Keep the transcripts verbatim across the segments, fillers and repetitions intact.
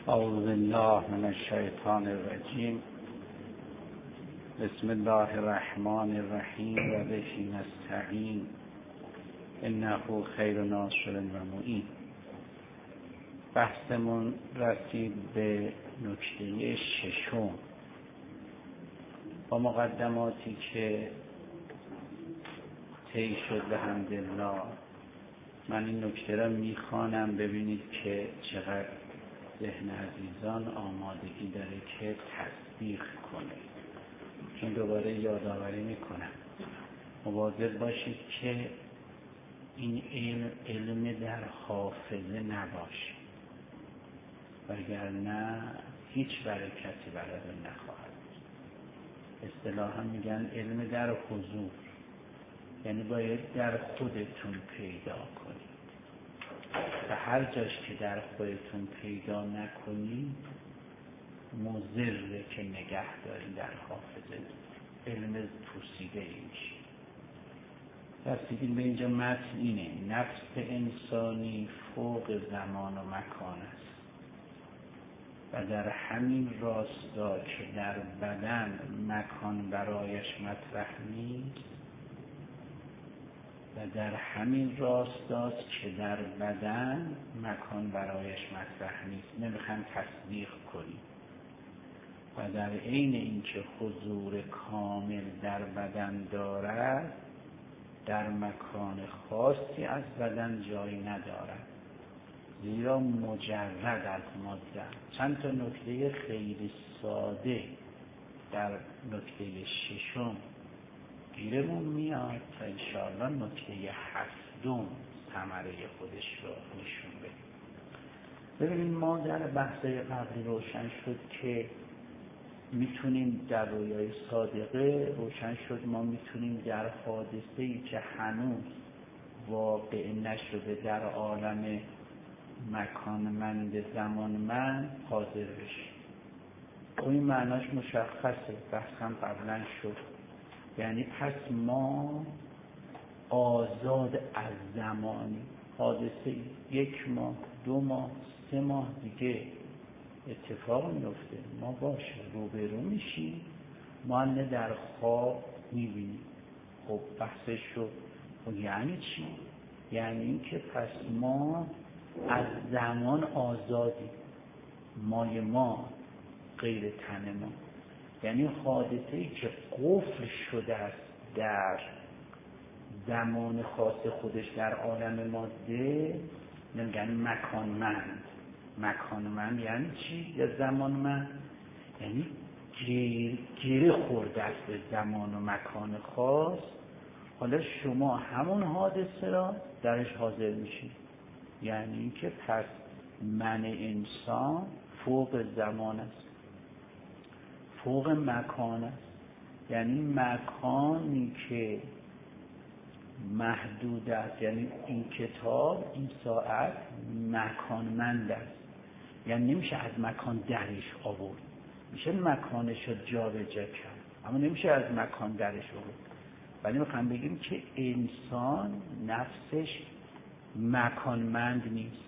اعوذ بالله من الشیطان الرجیم. بسم الله الرحمن الرحیم و به نستعین انه خیر ناصر و معین. بحثمون رسید به نکته ششم با مقدماتی که طی شد به حمدالله. من این نکته را میخوانم ببینید که چقدر ذهن عزیزان آمادگی داره که تصدیق کنه، چون دوباره یادآوری میکنم مواظب باشید که این علم علم در حافظه نباشه، وگرنه هیچ برکتی براتون نخواهد. اصطلاحا میگن علم در حضور، یعنی باید در خودتون پیدا کنید و هر جاش که در خودتون پیدا نکنید مضره که نگه داری در حافظه، علم پوسیده ای میشه. رسیدیم به اینجا. متن اینه: نفس انسانی فوق زمان و مکان است و در همین راستا که در بدن مکان برایش مطرح نیست و در همین راستاست که در بدن مکان برایش مطرح نیست. نمیخوام تصدیق کنیم. و در عین اینکه حضور کامل در بدن دارد، در مکان خاصی از بدن جایی ندارد، زیرا مجرد از ماده. چند تا نکته خیلی ساده در نکته ششم گیرمون میاد تا انشاءالله نکته هفتم ثمره خودش رو نشون بده. ببینید، ما در بحثای قبلی روشن شد که میتونیم در رویای صادقه روشن شد ما میتونیم در حادثه‌ای که هنوز واقع نشده در عالم مکانمند زمانمند حاضر بشیم. این معناش مشخصه، بحث هم قبلا شد. یعنی پس ما آزاد از زمانی، حادثه یک ماه دو ماه سه ماه دیگه اتفاق میفته، ما باشه روبرو میشیم، ما نه در خواب میبینیم. خب بحثش شد. خب یعنی چی؟ یعنی این که پس ما از زمان آزادیم، مای ما غیر تن ما. یعنی حادثه‌ای که قفل شده است در زمان خاص خودش در عالم ماده، نمیگن مکانمند. مکانمند یعنی چی؟ یا زمانمند یعنی گیر گیره خورده است به زمان و مکان خاص. حالا شما همون حادثه را درش حاضر میشید. یعنی اینکه پس من انسان فوق زمان است، فوق مکان است. یعنی مکانی که محدود است، یعنی این کتاب این ساعت مکانمند است، یعنی نمیشه از مکان درش آورد. میشه مکانش رو جا به جا کرد، اما نمیشه از مکان درش آورد. ولی میخوام بگیم که انسان نفسش مکانمند نیست.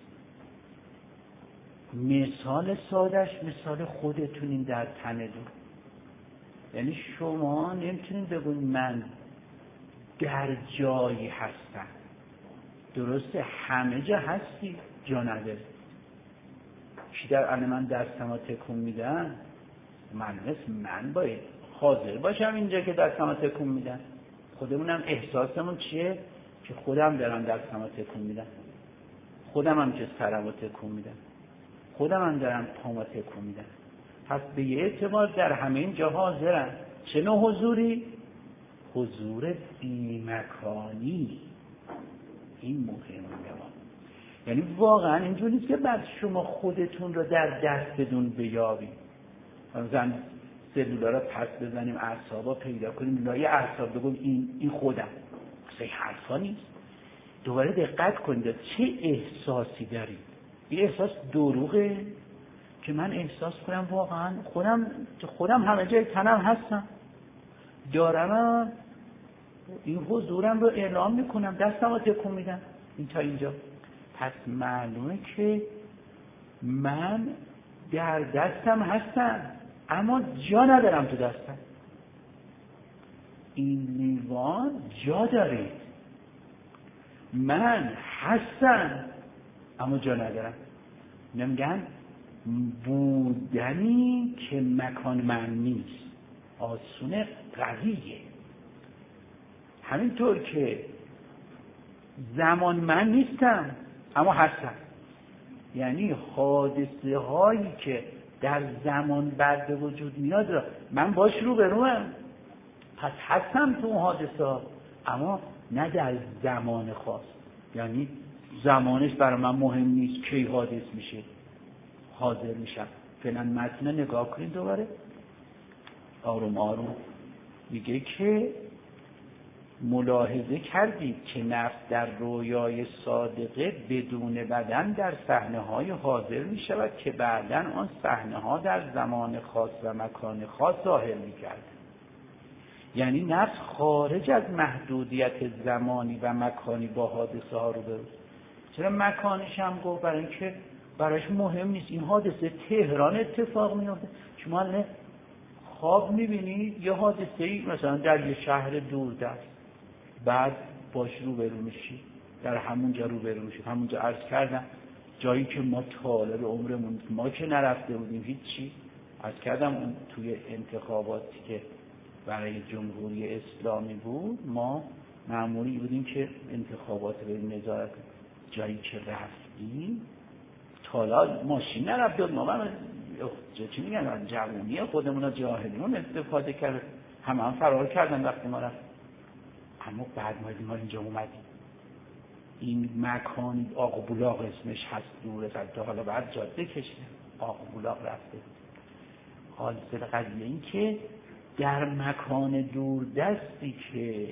مثال سادش مثال خودتونین در تنتون. یعنی شما نمیتونید بگوید من در جایی هستم. درسته همه جا هستی، جا نداره. چی در آن من دستم تکون میدم؟ من مثل من باید حاضر باشم اینجا که دستم تکون میدم. خودمونم احساسمون چیه؟ که خودم دارم دستم تکون میدم، خودم هم که سرم تکون میدم، خودم هم دارم پامو تکون میدم. پس به یه اعتبار در همه این جا حاضرم. چه نوع حضوری؟ حضور بیمکانی. این مهمه. یعنی واقعا اینجور نیست که بعد شما خودتون رو در دستتون بیابید، مثلا سلولا رو پس بزنیم، اعصابا پیدا کنیم، لای اعصاب بگم این این خودم. اصلا حرفا نیست. دوباره دقت کنید چه احساسی دارید. این احساس دروغه که من احساس کنم واقعا خودم خودم همه جای تنم هستم، دارم این حضورم رو اعلام میکنم، دستم رو تکون میدم. این تا اینجا. پس معلومه که من در دستم هستن اما جا ندارم تو دستم. این لیوان جا داره، من هستم اما جا ندارم. نمیگن بودنی که مکان من نیست، آسونه قویه. همینطور که زمان من نیستم اما هستم، یعنی حادثه هایی که در زمان بعد به وجود میاد من باش رو بروم، پس هستم تو اون حادثه ها اما نه در زمان خاص. یعنی زمانش برای من مهم نیست، کی حادث میشه حاضر میشم. فعلا متن نگاه کنید دوباره آروم آروم. میگه که ملاحظه کردید که نفس در رویای صادقه بدون بدن در صحنه های حاضر می شود که بعداً آن صحنه ها در زمان خاص و مکان خاص ظاهر می کرد. یعنی نفس خارج از محدودیت زمانی و مکانی با حادثه ها رو بروز. چرا مکانش هم گفت؟ برای اینکه براش مهم نیست. این حادثه تهران اتفاق میفته، شما نه خواب میبینید یه حادثه ای مثلا در یه شهر دوردست، بعد باش روبرو میشی، در همونجا روبرو میشید. همونجا عرض کردم جایی که ما طالب عمرمون ما که نرفته بودیم هیچی. عرض کردم اون توی انتخاباتی که برای جمهوری اسلامی بود ما مأموری بودیم که انتخابات به نظارت. جایی که رفتیم حالا ماشین نرفته بود، ما من چی میگن از جوونی خودمون از جاهلیون استفاده کرد، همه هم فرار کردن وقتی ما رفت. اما بعد ما ما اینجا اومدیم، این مکان آق بولاق اسمش هست، دوره تا حالا بعد جاده کشیده آق بولاق رفته. حاصل قضیه این که در مکان دوردستی که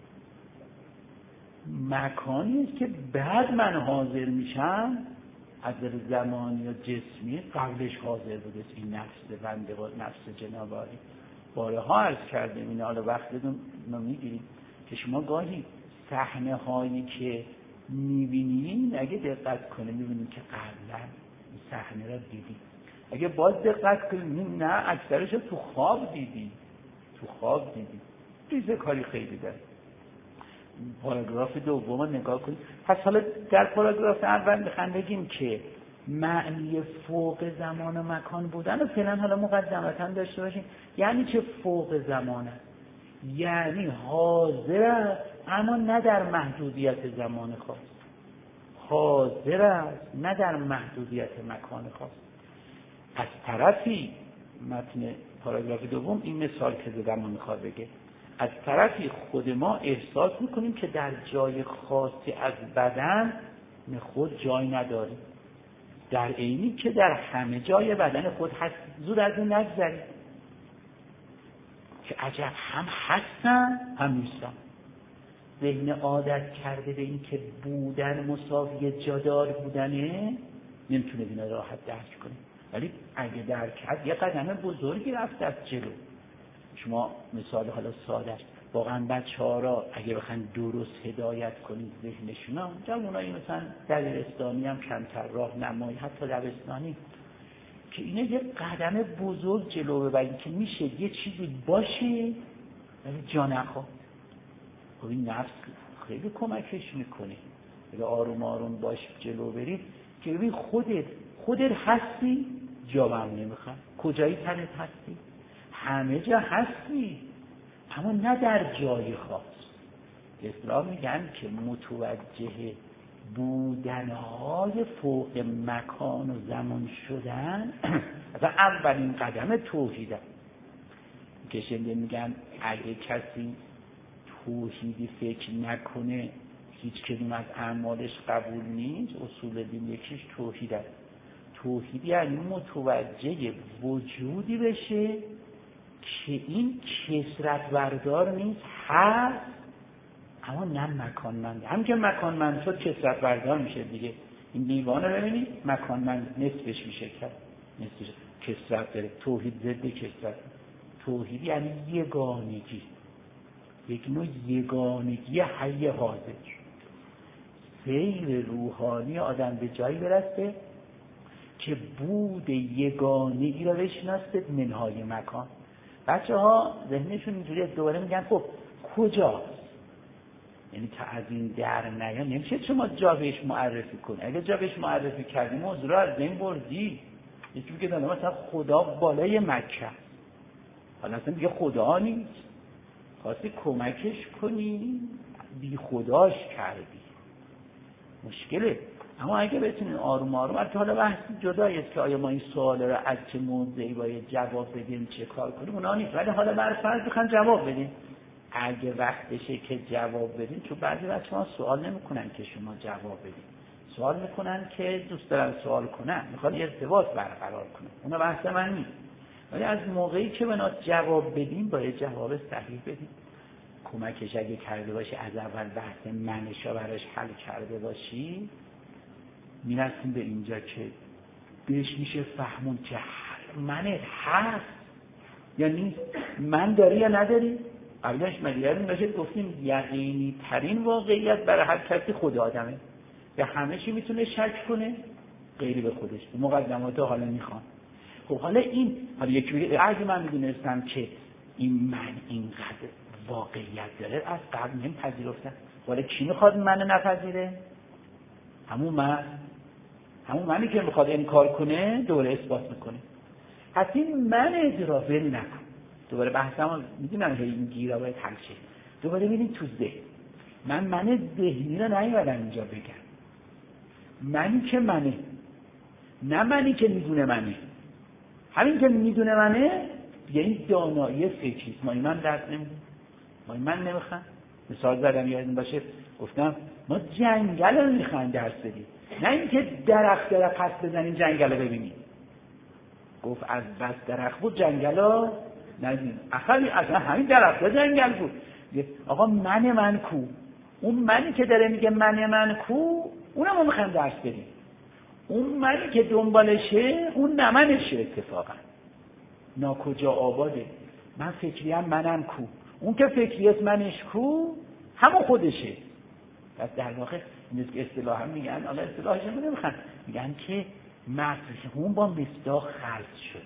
مکانی است که بعد من حاضر میشم از زمانی و جسمی قبلش حاضر بوده. این نفس بنده و نفس جنابالی بارها عرض کردیم. این حالا وقتتون ما میگیریم که شما گاهی صحنه هایی که میبینید اگه دقت کنید میبینید که قبلا این صحنه را دیدید. اگه باز دقت کنید نه اکثرش تو خواب دیدید، تو خواب دیدید. ریزه کاری خیلی داره. پاراگراف دوم نگاه کنید. پس حالا در پاراگراف اول میخوام بگیم که معنی فوق زمان و مکان بودن و فعلا حالا مقدمتا داشته باشیم. یعنی چه فوق زمانه؟ یعنی حاضر است اما نه در محدودیت زمان خاص، حاضر است نه در محدودیت مکان خاص. از طرفی متن پاراگراف دوم این مثال که زدم میخواد بگه، از طرفی خود ما احساس میکنیم که در جای خاصی از بدن خود جای نداریم، در عینی که در همه جای بدن خود هست. زود از این نگذرید که عجب هم هستن هم نیستن. ذهن عادت کرده به این که بودن مساوی جادار بودنه نمیتونه بینا راحت درک کنه، ولی اگه درک کرد یه قدم بزرگی رفت از جلو. شما مثال حالا ساده است، واقعا بچه ها را اگه بخواید درست هدایت کنید ذهنشون ها، جوانایی مثلا دبیرستانی هم کمتر راه نمایی، حتی دبستانی، که اینه یه قدم بزرگ جلو ببرید که میشه یه چیزی باشه ولی جا نخواد. خب این نفس خیلی کمکش میکنه. اگه آروم آروم باش جلو برید که ببین خودت خودت هستی، جا هم نمیخواد. کجایی تنت هستی؟ همه جا هستی اما نه در جای خاص. اسلام میگن که متوجه بودنهای فوق مکان و زمان شدن از اولین قدم توحیده. که شنیده میگن اگه کسی توحیدی فکر نکنه هیچ کدوم از اعمالش قبول نیست. اصول دین یکیش توحید است. توحید یعنی متوجه وجودی بشه که این کثرت بردار نیست، هست اما نه مکانمند. هم که مکانمند شد کثرت بردار میشه دیگه. این لیوان رو ببینید مکانمند نصفش میشه کرد، نصفش کثرت داره. توحید ضد کثرت. توحید یعنی یگانگی، یک نوع یگانگی حی حاضر. سیر روحانی آدم به جایی برسه که بود یگانگی را بشناسید منهای مکان. بچه ها ذهنشون اینجوری دوباره میگن خب کجاست؟ یعنی تا از این در نیام نمیشه شما جا بهش معرفی کنی. اگه جا بهش معرفی کردی موضوع را از بین بردی. یکی میگه مثلا خدا بالای مکه، حالا اصلا دیگه خدا نیست، خواستی کمکش کنی بی خداش کردی، مشکله. اما اگه بتونین آروم آروم، البته حالا بحث جدایی است که آیا ما این سوال رو از چه موضعی باید جواب بدیم، چه کار کنیم، اونا نیست. ولی حالا بر فرض بخوام جواب بدیم، اگه وقتشه که جواب بدیم، چون بعضی بچه‌ها سوال نمیکنن که شما جواب بدید، سوال میکنن که دوست دارن سوال کنن، میخوان ارتباط برقرار کنن، اونا بحث من نیست. ولی از موقعی که بنا جواب بدیم باید جواب صحیح بدیم. کمکش اگه کرده باشی، از اول بحث منشا براش حل کرده باشی، میرسیم به اینجا که بهش میشه فهمون که منت هست یا نیست. من داری یا نداری؟ قبلش مدیرمون داشت گفتیم یقینی ترین واقعیت برای هر کسی خود آدمه. به همه چی میتونه شک کنه غیر به خودش. مقدمات حالا میخوام. خب حالا این حالا یکی میگه اگه من میدونستم که این من اینقدر واقعیت داره از قبل نمیپذیرفتم، حالا کی میخواد منو نپذیره؟ همون من، همون منی که میخواد انکار کنه دوباره اثبات میکنه. پس این من اجرا ول نکن. دوباره بحثم میدونم که این گیرا باید حل شه. دوباره ببین تو ذهن من من ذهنی رو نیومدم اینجا بگم، منی که منه، نه منی که میدونه منه. همین که میدونه منه یعنی دانایی فکریست. ما این من درس نمیدونم، ما این من نمیخوام. مثال زدم یادتون باشه گفتم ما جنگل رو میخوایم درس بدیم، نه اینکه درخت درخت پس بزنیم جنگل رو ببینیم. گفت از بس درخت بود جنگل رو ندیم، اصلا اصلا همین درخت جنگل بود. آقا من من کو؟ اون منی که داره میگه من من کو، اونم ما میخوایم درس بدیم. اون منی که دنبالشه اون نمنشه، اتفاقا ناکجا آباده. من فکریم منم کو، اون که فکریت منش کو همون خودشه. پس در واقع این که اصطلاحا میگن، حالا اصطلاحش رو نمیخوان، میگن که مفهوم با مصداق خلط شده.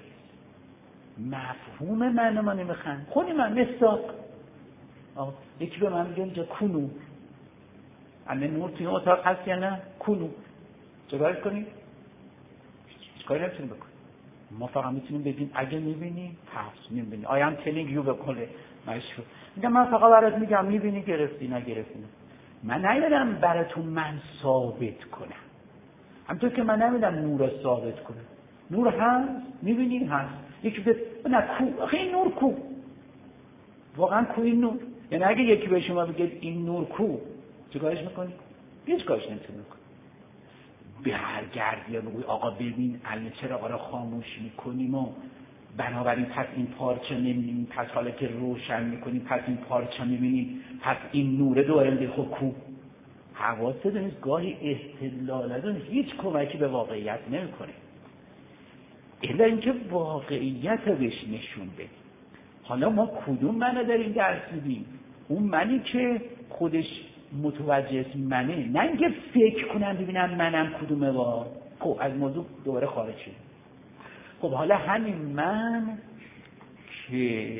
مفهوم من ما نمیخوان، خودی من مصداق. یکی به من میگه اینجا کونو، اما نور توی اتاق هست یا نه؟ کونو. چه کنیم؟ هیچ کاری نمیتونیم بکنیم. ما فقط میتونیم بگیم اگه میبینی پس میبینی. آیا هم تلینگ یو بکنه مشهور. میگم من فقط برات میگم میبینی گرفتی نگرفتی. من نیدم براتون من ثابت کنم. همونطور که من نمیدم نور رو ثابت کنم. نور هست، میبینی هست. یکی به نه کو، آخه این نور کو. واقعا کو این نور. یعنی اگه یکی به شما بگه این نور کو، چه کارش میکنی؟ هیچ کارش نمیتونی بکنی. برگردی یا بگوی آقا ببین الان چرا آقا را خاموش میکنیم و بنابراین پس این پارچه نمیبینیم، پس حالا که روشن میکنیم پس این پارچه میبینیم، پس این نوره دوباره میگه خب کو. حواسه دونید گاهی استدلال دونید هیچ کمکی به واقعیت نمیکنه الا اینکه واقعیت رو بهش نشون بده. حالا ما کدوم منو داریم درس میدیم؟ اون منی که خودش متوجه است منه، نه اینکه فکر کنم ببینم منم کدومه. با خب از موضوع دوباره خارج شد. خب حالا همین من که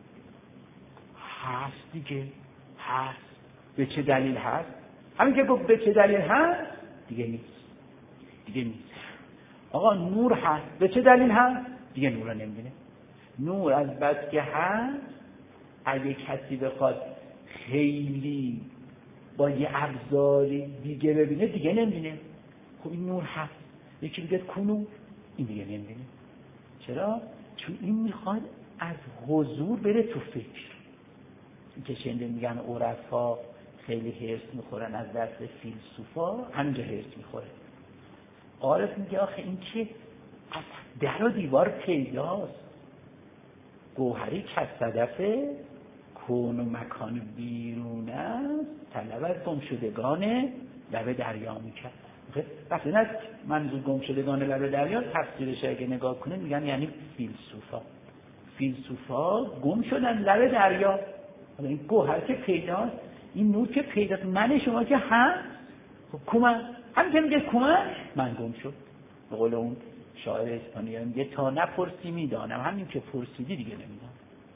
هست دیگه، هست. به چه دلیل هست؟ همین که گفت به چه دلیل هست دیگه نیست، دیگه نیست. آقا نور هست، به چه دلیل هست؟ دیگه نور رو نمیبینه. نور از بس که هست، اگه کسی بخواد خیلی با یه ابزاری دیگه ببینه دیگه نمیبینه. خب این نور هست. یکی میگه کونو، این دیگه نمیبینه. چرا؟ چون این میخواد از حضور بره تو فکر. این که شنیده میگن عرفا خیلی هرس میخورن از دست فیلسوفا، همینجا هرس میخوره. عارف میگه آخه این که از در و دیوار پیداست، گوهری که صدفه کون و مکان بیرون است، طلب از گم شدگان لب دریا میکرد. وقتی نه منظور گم شدگان لب دریا، تفسیرش اگه نگاه کنه میگن یعنی فیلسوفا. فیلسوفا گم شدن لب دریا. این گوهر که پیداست، این نور که پیداست، من شما که هم خب کومن، همین که میگه کومن من گم شد. به قول اون شاعر اسپانیایی میگه تا نپرسی میدانم، همین که پرسیدی دیگه نمیدونم.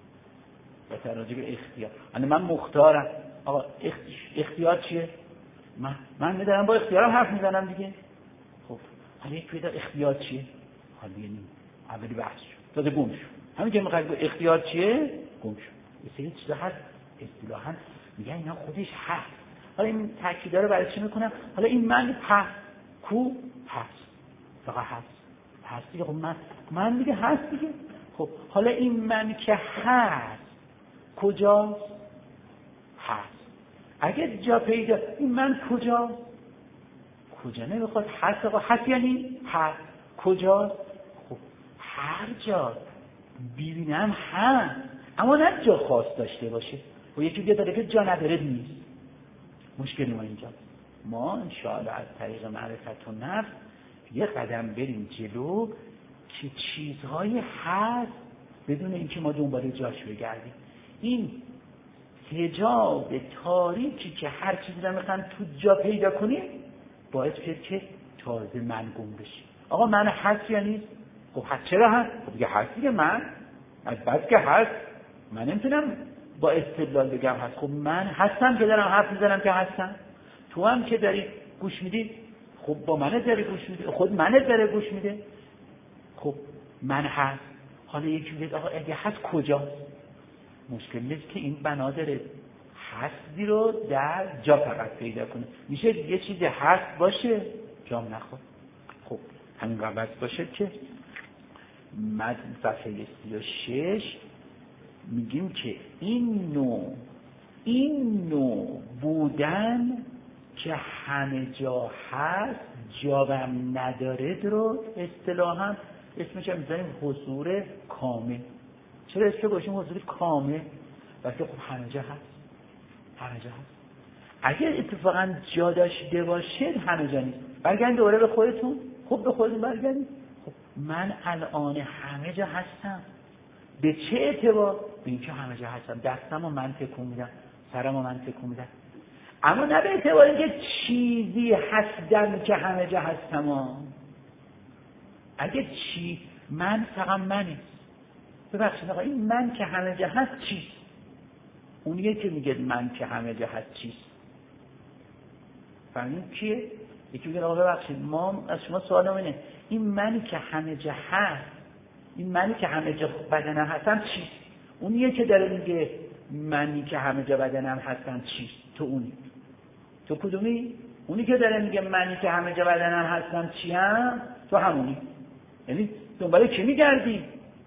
و راجع به اختیار، انا من مختارم. آقا اختیار چیه؟ من من دارم با اختیارم حرف میزنم دیگه. خب حالا یک پیدا اختیار چیه؟ حالا یعنی اولی بحث شد، داده گم شد. همین که میخواد اختیار چیه؟ گم شد. یه سری چیزا هست اصطلاحاً میگن اینا خودش هست. حالا این تاکیدا رو برای چی میکنم؟ حالا این من هست، کو هست، فقط هست. هست دیگه. خب من من دیگه هست دیگه. خب حالا این من که هست کجاست؟ هست. اگه جا پیدا، این من کجاست؟ کجا نمیخواد هست. آقا هست یعنی هست. کجاست؟ خب هر جا ببینم هست، اما نه جا خاص داشته باشه. و یکی دیگه داره که جا نداره نیست. مشکل ما اینجا، ما انشاءالله از طریق معرفت و نفس یه قدم بریم جلو که چیزهای هست بدون اینکه ما دنبال جاش بگردیم. این حجاب تاریکی که هر چیزی رو میخوان تو جا پیدا کنیم باعث شد که تازه من گم بشی. آقا من هست یا نیست؟ خب هست. چرا هست؟ خب دیگه هست دیگه. من از بس که هست من نمیتونم با استدلال بگم هست. خب من هستم که دارم حرف میزنم که هستم. تو هم که داری گوش میدی، خب با منه داری گوش میدی، خود منه داره گوش میده. خب من هست. حالا یکی میگه آقا اگه هست کجاست؟ مشکل نیست که این بنا داره هستی رو در جا فقط پیدا کنه. میشه یه چیز هست باشه جام نخور. خب همین قبض باشه که مد صفحه سی و شش میگیم که این نوع این نوع بودن که همه جا هست جاوم نداره رو اصطلاحاً اسمش هم میذاریم حضور کامل. چرا اسمش باشیم حضور کامل؟ وقتی خب همه جا هست. همه جا هست. اگر اتفاقا جا داشته باشید همه جا نیست. برگردید دوباره به خودتون. خب به خودتون برگردید. خب من الان همه جا هستم. به چه اعتبار؟ به اینکه همه جا هستم. دستمو من تکون میدم، سرمو من تکون میدم. اما نه به اعتبار اینکه چیزی هستم که همه جا هستم. اگه چی من فقط منی. ببخشید آقا این من که همه جا هست چیست؟ اونیه که میگه من که همه جا هست چیست؟ فهمید کیه؟ یکی میگه آقا ببخشید ما از شما سوال اینه، این منی که همه جا هست، این منی که همه جا بدنم هستم چیست؟ اونیه که داره میگه منی که همه جا بدنم هستم چیست؟ تو اونی. تو کدومی؟ اونی که داره میگه منی که همه جا بدنم هستم چیم؟ تو همونی. یعنی دنبال چی میگردی؟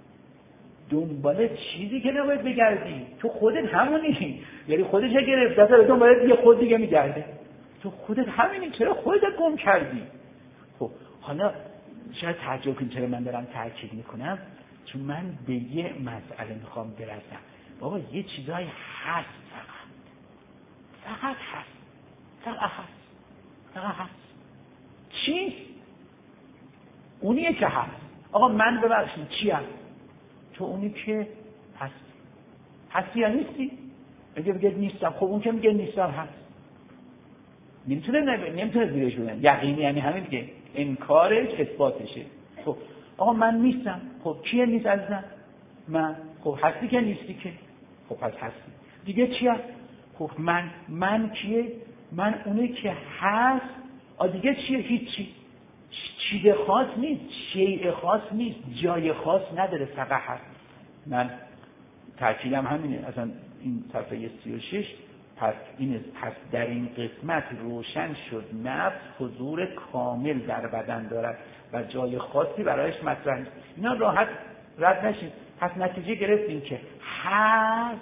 دنبال چیزی که نباید بگردی. تو خودت همونی. یعنی خودش گرفته تا دنبال یه خود دیگه میگرده. تو خودت همینی. چرا خودت گم کردی؟ خب حالا شاید تعجب کنید چرا من دارم تاکید میکنم، چون من به یه مسئله میخوام برسم. بابا یه چیزایی هست، فقط فقط هست، فقط هست، فقط هست. چیست؟ اونیه که هست. آقا من ببخشید چی هست؟ تو اونی که هست. هستی یا نیستی؟ اگه بگه نیستم، خب اون که میگه نیستم هست. نمیتونه نمیتونه زیرش بودن. یقینی یعنی همین دیگه. انکارش اثباتشه. خب آقا من نیستم. خب کیه نیست عزیزم؟ من. خب هستی که نیستی که؟ خب پس هستی. دیگه چی هست؟ خب من. من کیه؟ من اونی که هست. آ دیگه چیه؟ هیچی. چیز خاص نیست، شیء خاص نیست، جای خاص نداره، فقط هست. من تاکیدم همینه. اصلا این صفحه سی و شش پس این پس در این قسمت روشن شد نفس حضور کامل در بدن دارد و جای خاصی برایش مطرح نیست. اینا راحت رد نشید. پس نتیجه گرفتیم که هست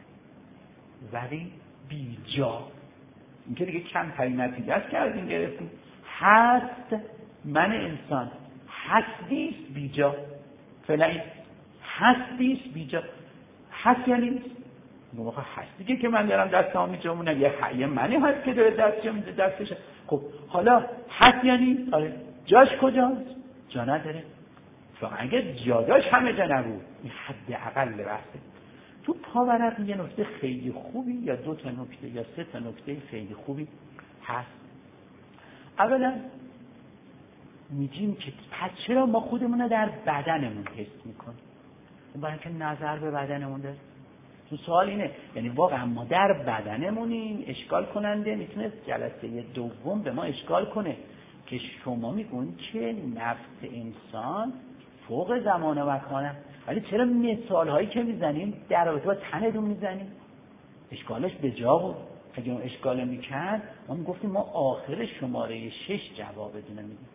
ولی بی جا. این که دیگه کم ترین نتیجه است کردیم گرفتیم. هست من انسان، هستیست بی جا. فعلا این هستیست بی جا. هست یعنی نیست. موقع هست دیگه که من دارم دستام میجامونم، یه حیه منی هست که داره دستش میده دستش. خب حالا هست یعنی آره جاش کجاست؟ جا نداره. فقط اگه جا داشت همه جا نبود. این حد اقل بحثه. تو پاورق یه نکته خیلی خوبی یا دو تا نکته یا سه تا نکته خیلی خوبی هست. اولا میگیم که پس چرا ما خودمون رو در بدنمون حس میکنیم؟ برای اینکه نظر به بدنمون داریم. تو سوال اینه، یعنی واقعا ما در بدنمونیم. اشکال کننده میتونه جلسه دوم به ما اشکال کنه که شما میگون که نفس انسان فوق زمان و مکانه، ولی چرا مثال هایی که میزنیم در رابطه با تنتون میزنیم؟ اشکالش به جا بود. اگه اون اشکال میکرد ما میگفتیم ما آخر شماره شش جواب بدونه میدیم.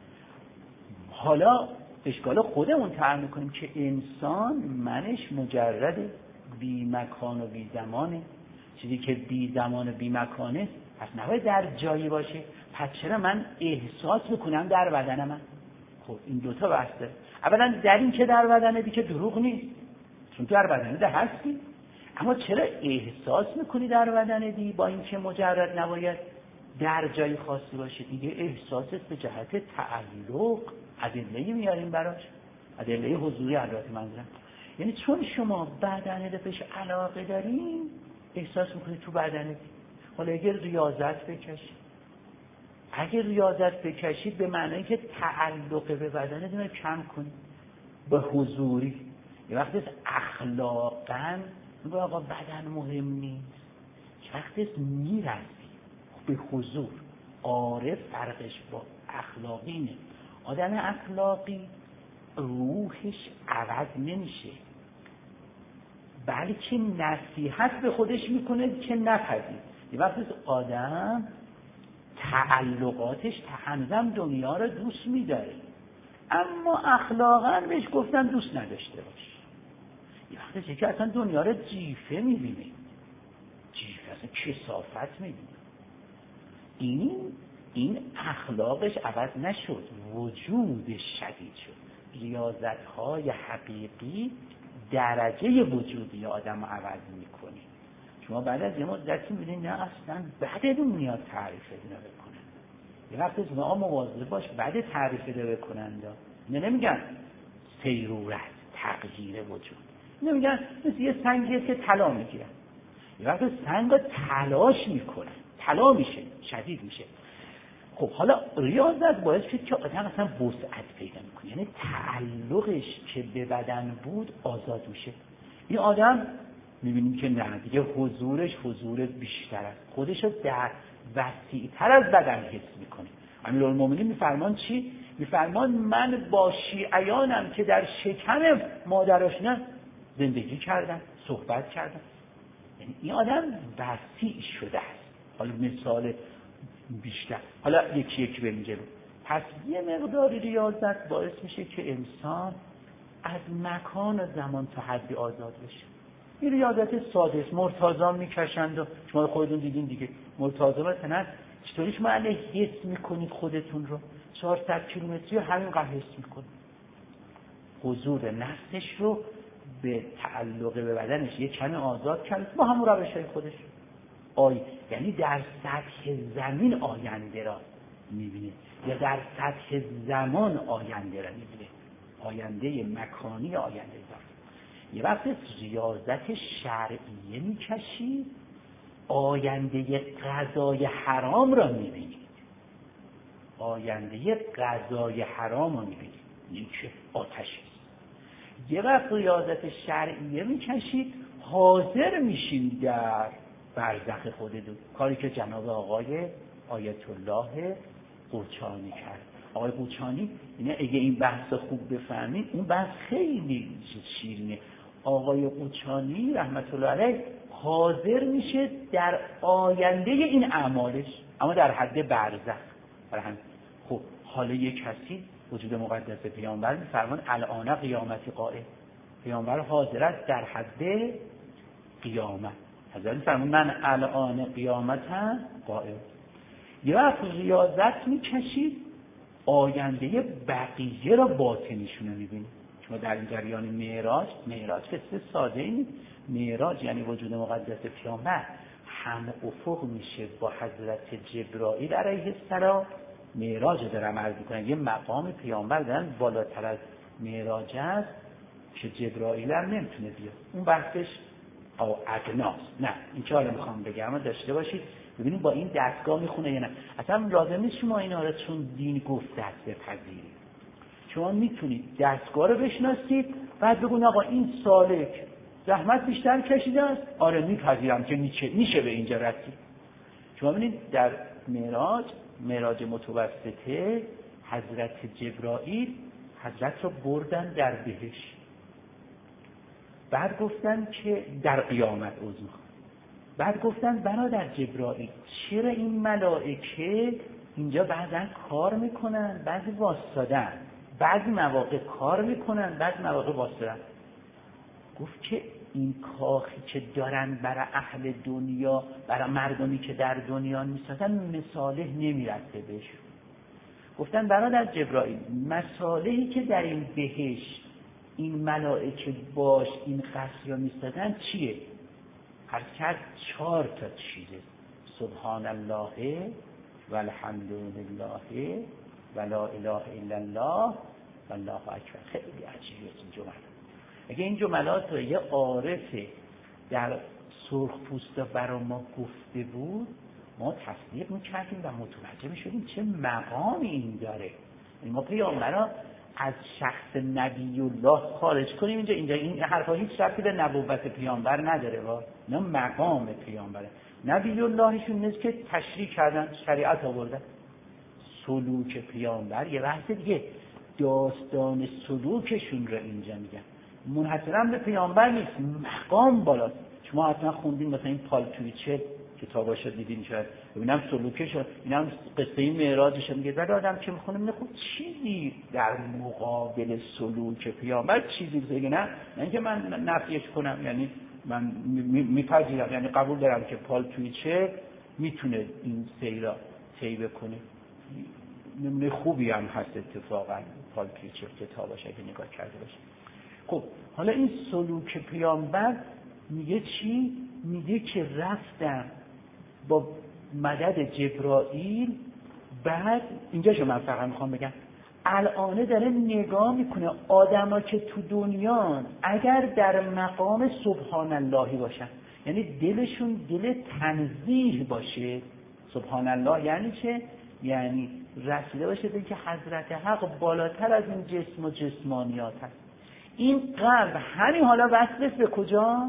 حالا اشکال خودمون طرح میکنیم که انسان منش مجرد بی مکان و بی زمانه. چیزی که بی زمان و بی مکانه پس نباید در جایی باشه. پس چرا من احساس میکنم در بدن من؟ خب این دوتا بحثه. اولا در این که در بدن دی که دروغ نیست، چون در بدن ده هستی، اما چرا احساس میکنی در بدن دی با این که مجرد نباید در جایی خاصی باشه؟ دیگه احساست به جهت تعلق ادله‌ای میاریم براش، ادله حضوری البته منظورم. یعنی چون شما بدن بهش علاقه دارین احساس میکنید تو بدنت. حالا اگر ریاضت بکشید اگر ریاضت بکشید به معنی که تعلق به بدنتون رو کم کنید، به حضوری. یه وقتی اخلاقاً میگه آقا بدن مهم نیست، یه وقتی میرسی به حضور. عارف فرقش با اخلاقی اینه. آدم اخلاقی روحش عوض نمیشه، بلکه نصیحت به خودش میکنه که نپذیر. یه وقتی آدم تعلقاتش هنوزم دنیا رو دوست میداره، اما اخلاقاً بهش گفتن دوست نداشته باش. یه وقتی که اصلا دنیا رو جیفه میبینه، جیفه اصلا کثافت میبینه. این این اخلاقش عوض نشد، وجودش شدید شد. ریاضت‌های حقیقی درجه وجودی آدم رو عوض میکنه. شما بعد از یه مدتی میبینید نه اصلا بعدتون میاد تعریف اینو بکنن. یه وقتی شما مواظب باش بعد تعریف رو بکنن. نه نمیگن سیرورت تغییر وجود، نمیگن مثل یه سنگیه که طلا میگیرن. یه وقتی سنگ رو تلاش میکنن، طلا میشه، شدید میشه. خب حالا ریاضت باعث شد که آدم اصلا وسعت پیدا میکنه، یعنی تعلقش که به بدن بود آزاد میشه. این آدم میبینیم که نه دیگه حضورش حضور بیشتر است، خودش رو در وسیع‌تر از بدن حس میکنه. امیرالمومنین میفرمان چی؟ میفرمان من با شیعیانم که در شکم مادراشون زندگی کردن، صحبت کردن. یعنی این آدم وسیع شده است. حالا مثال بیشتر، حالا یکی یکی بریم جلو. پس یه مقداری ریاضت باعث میشه که انسان از مکان و زمان تا حدی آزاد بشه. این ریاضت ساده است. مرتضی میکشند و شما خودتون دیدین دیگه. مرتضی مثلا چطوری شما الان حس میکنید خودتون رو؟ چهارصد کیلومتری همینقدر حس میکنید. حضور نفسش رو به تعلق به بدنش یه کمی آزاد کرد با همون روش‌های خودش. آی یعنی در سطح زمین آینده را میبینه یا در سطح زمان آینده را میبینه، آینده مکانی، آینده زمان. یه وقت ریاضت شرعیه میکشید آینده قضای حرام را میبینید، آینده قضای حرام را میبینید. این که آتش است. یه وقت ریاضت شرعیه میکشید حاضر میشین در برزخ خودتون، کاری که جناب آقای آیت الله قوچانی کرد. آقای قوچانی اینه اگه این بحث خوب بفهمید اون بحث خیلی شیرینه. آقای قوچانی رحمت الله علیه حاضر میشه در آینده این اعمالش، اما در حد برزخ. برای همین خب حالا یک کسی وجود مقدس پیامبر میفرمان الان قیامتی قائم، پیامبر حاضر است در حد قیامت. حضرت فرمود من الان قیامتم قائم. یه وقت ریاضت میکشید آینده بقیه را باطنیشون رو میبینید. شما در این جریان معراج، معراج که ساده ای نیست. معراج یعنی وجود مقدس پیامبر هم افق میشه با حضرت جبرائیل علیه السلام. معراج دارم عرض میکنم، یه مقام پیامبر دارن بالاتر از معراج است که جبرائیل هم نمیتونه بیاد. اون بحثش او ادناست. نه این که حالا میخوام بگم داشته باشید ببینید با این دستگاه میخونه یا نه. اصلا لازم نیست شما اینا رو چون دین گفته است بپذیرید. شما میتونید دستگاه رو بشناسید بعد بگون آقا این سالک زحمت بیشتر کشیده است، آره میپذیرم که میشه میشه به اینجا رسید. شما ببینید در معراج معراج متوسطه حضرت جبرائیل حضرت رو بردن در بهشت، بعد گفتن که در قیامت عضو بعد گفتن برادر جبرائیل چرا این ملائکه اینجا بعضا کار میکنن بعضی واسطادن، بعضی مواقع کار میکنن بعضی مواقع واسطادن. گفت که این کاخی که دارن برای اهل دنیا، برای مردمی که در دنیا میسازن مصالح نمیرسه بهشون. گفتن برادر جبرائیل مصالحی که در این بهشت این ملائکه باش این قصر رو میسازن چیه؟ هر کرد چهار تا چیزه: سبحان الله و الحمد لله و لا اله الا الله و الله اکبر. خیلی عجیبه این جمله. اگه این جملات رو یه عارف در سرخ پوستا برای ما گفته بود ما تصدیق میکردیم و متوجه میشدیم چه مقامی این داره. ما پیامبران از شخص نبی الله خارج کنیم اینجا اینجا این حرفا هیچ ربطی به نبوت پیامبر نداره. وا اینا مقام پیامبره. نبی اللهشون نیست که تشریح کردن شریعت آوردن. سلوک پیامبر یه بحث دیگه، داستان سلوکشون رو اینجا میگن. منحصرا به پیامبر نیست، مقام بالاست. شما حتما خوندین مثلا این پال تویچر کتاباشو دیدین شاید، ببینم سلوکش اینم قصه معراجش میگه. بعد آدم که میخونه میگه خب چیزی در مقابل سلوک پیامبر چیزی بگه، نه نه اینکه من نفیش کنم، یعنی من میپذیرم، یعنی قبول دارم که پال تویچر میتونه این سیرا طی بکنه. نمونه خوبی هم هست اتفاقا پال تویچر کتاباش اگه نگاه کرده باشه. خب حالا این سلوک پیامبر میگه چی؟ میگه که رفتم با مدد جبرائیل. بعد اینجا شو من فقط میخوام بگم الان داره نگاه میکنه آدما که تو دنیا اگر در مقام سبحان اللهی باشن، یعنی دلشون دل تنزیه باشه. سبحان الله یعنی چه؟ یعنی رسیده باشه به که حضرت حق بالاتر از این جسم و جسمانیات هست. این قلب همین حالا وصلش به کجا؟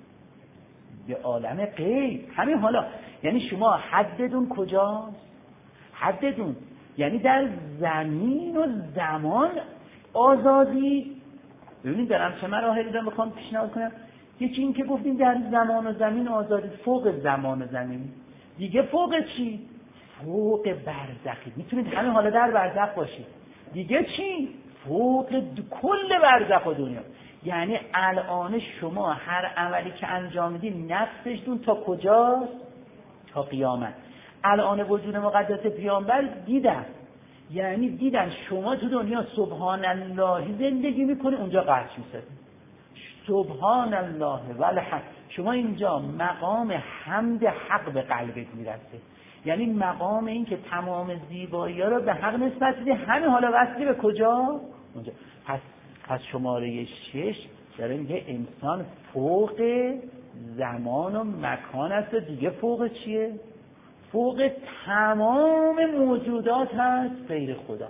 به عالم غیب. همین حالا یعنی شما حددون کجاست؟ حددون یعنی در زمین و زمان آزادی. ببینید دارم چه مراحلی رو میخوام پیشنهاد کنم. یکی این که گفتیم در زمان و زمین آزادی، فوق زمان و زمین. دیگه فوق چی؟ فوق برزخی. میتونید همین حالا در برزخ باشید. دیگه چی؟ فوق کل برزخ و دنیا. یعنی الان شما هر عملی که انجام میدید نفسشتون تا کجاست؟ تا قیامت. الان وجود مقدس پیامبر دیدن، یعنی دیدن شما تو دنیا سبحان الله زندگی میکنی، اونجا قرش میسازی سبحان الله والحمد. شما اینجا مقام حمد حق به قلبت میرسه، یعنی مقام این که تمام زیبایی ها رو به حق نسبت بدی. همین حالا وصلی به کجا؟ اونجا. پس پس شماره شش داره میگه انسان فوق زمان و مکان است. دیگه فوق چیه؟ فوق تمام موجودات هست غیر خدا.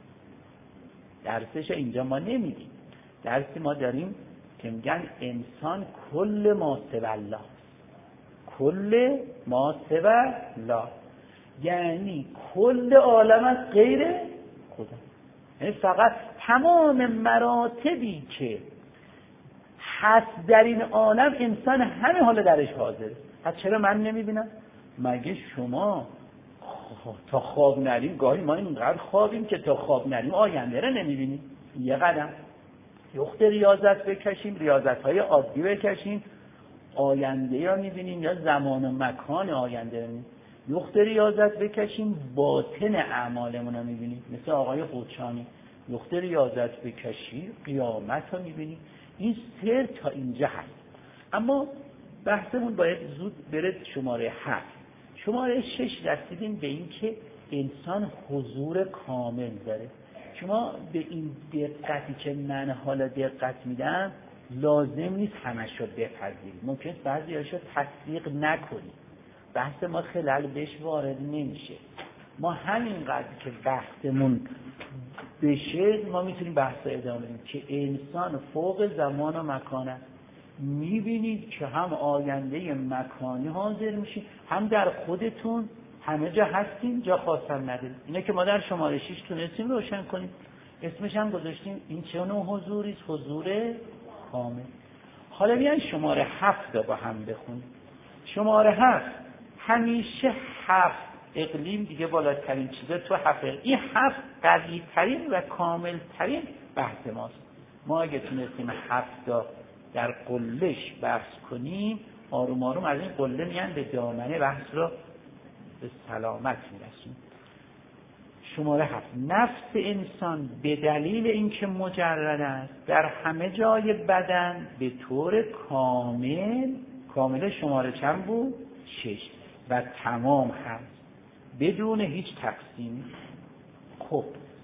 درسش اینجا ما نمیگیم. درسی ما داریم که میگن انسان کل ما سوی الله، کل ما سوی الله یعنی کل عالم از غیر خدا. یعنی فقط تمام مراتبی که هست در این عالم انسان همه حال درش حاضره. پس چرا من نمیبینم؟ مگه شما تا خواب نریم؟ گاهی ما اینقدر خوابیم که تا خواب نریم آینده رو نمیبینیم. یه قدم یخت ریاضت بکشیم، ریاضت های عادی بکشیم، آینده رو میبینیم یا زمان و مکان آینده رو میبینیم. یخت ریاضت بکشیم باطن اعمالمون رو میبینیم، مثل آقای قدشانی. یخت ریاضت بکشی قیامت رو میبینیم. این سر تا اینجا هست. اما بحثمون باید زود برد شماره هفت. شماره شش رسیدیم به این که انسان حضور کامل داره. شما به این دقتی که من حالا دقت میدم لازم نیست همش رو بپذیرید. ممکنه بعضی هاشو تصدیق نکنید. بحث ما خلل بهش وارد نمیشه. ما همینقدر که بحثمون بشه ما میتونیم بحث ادامه بدیم که انسان فوق زمان و مکان است. میبینید که هم آینده مکانی حاضر میشید، هم در خودتون همه جا هستیم، جا خواستن نداریم. اینه که ما در شماره شش تونستیم روشن کنیم. اسمش هم گذاشتیم این چه نوع حضوری است؟ حضور کامل. حالا بیاین شماره هفت رو با هم بخونیم. شماره هفت همیشه هفت اقلیم دیگه بالاترین چیزه تو هفت. این هفت قوی ترین و کامل ترین بحث ماست. ما اگه تونستیم هفت تا در قلهش بحث کنیم آروم آروم از این قله میان به دامنه بحث رو به سلامت میرسیم. شماره هفت نفس انسان به دلیل اینکه مجرد است در همه جای بدن به طور کامل، کامل شماره چند بود؟ شش و تمام هست بدون هیچ تقسیمی. خب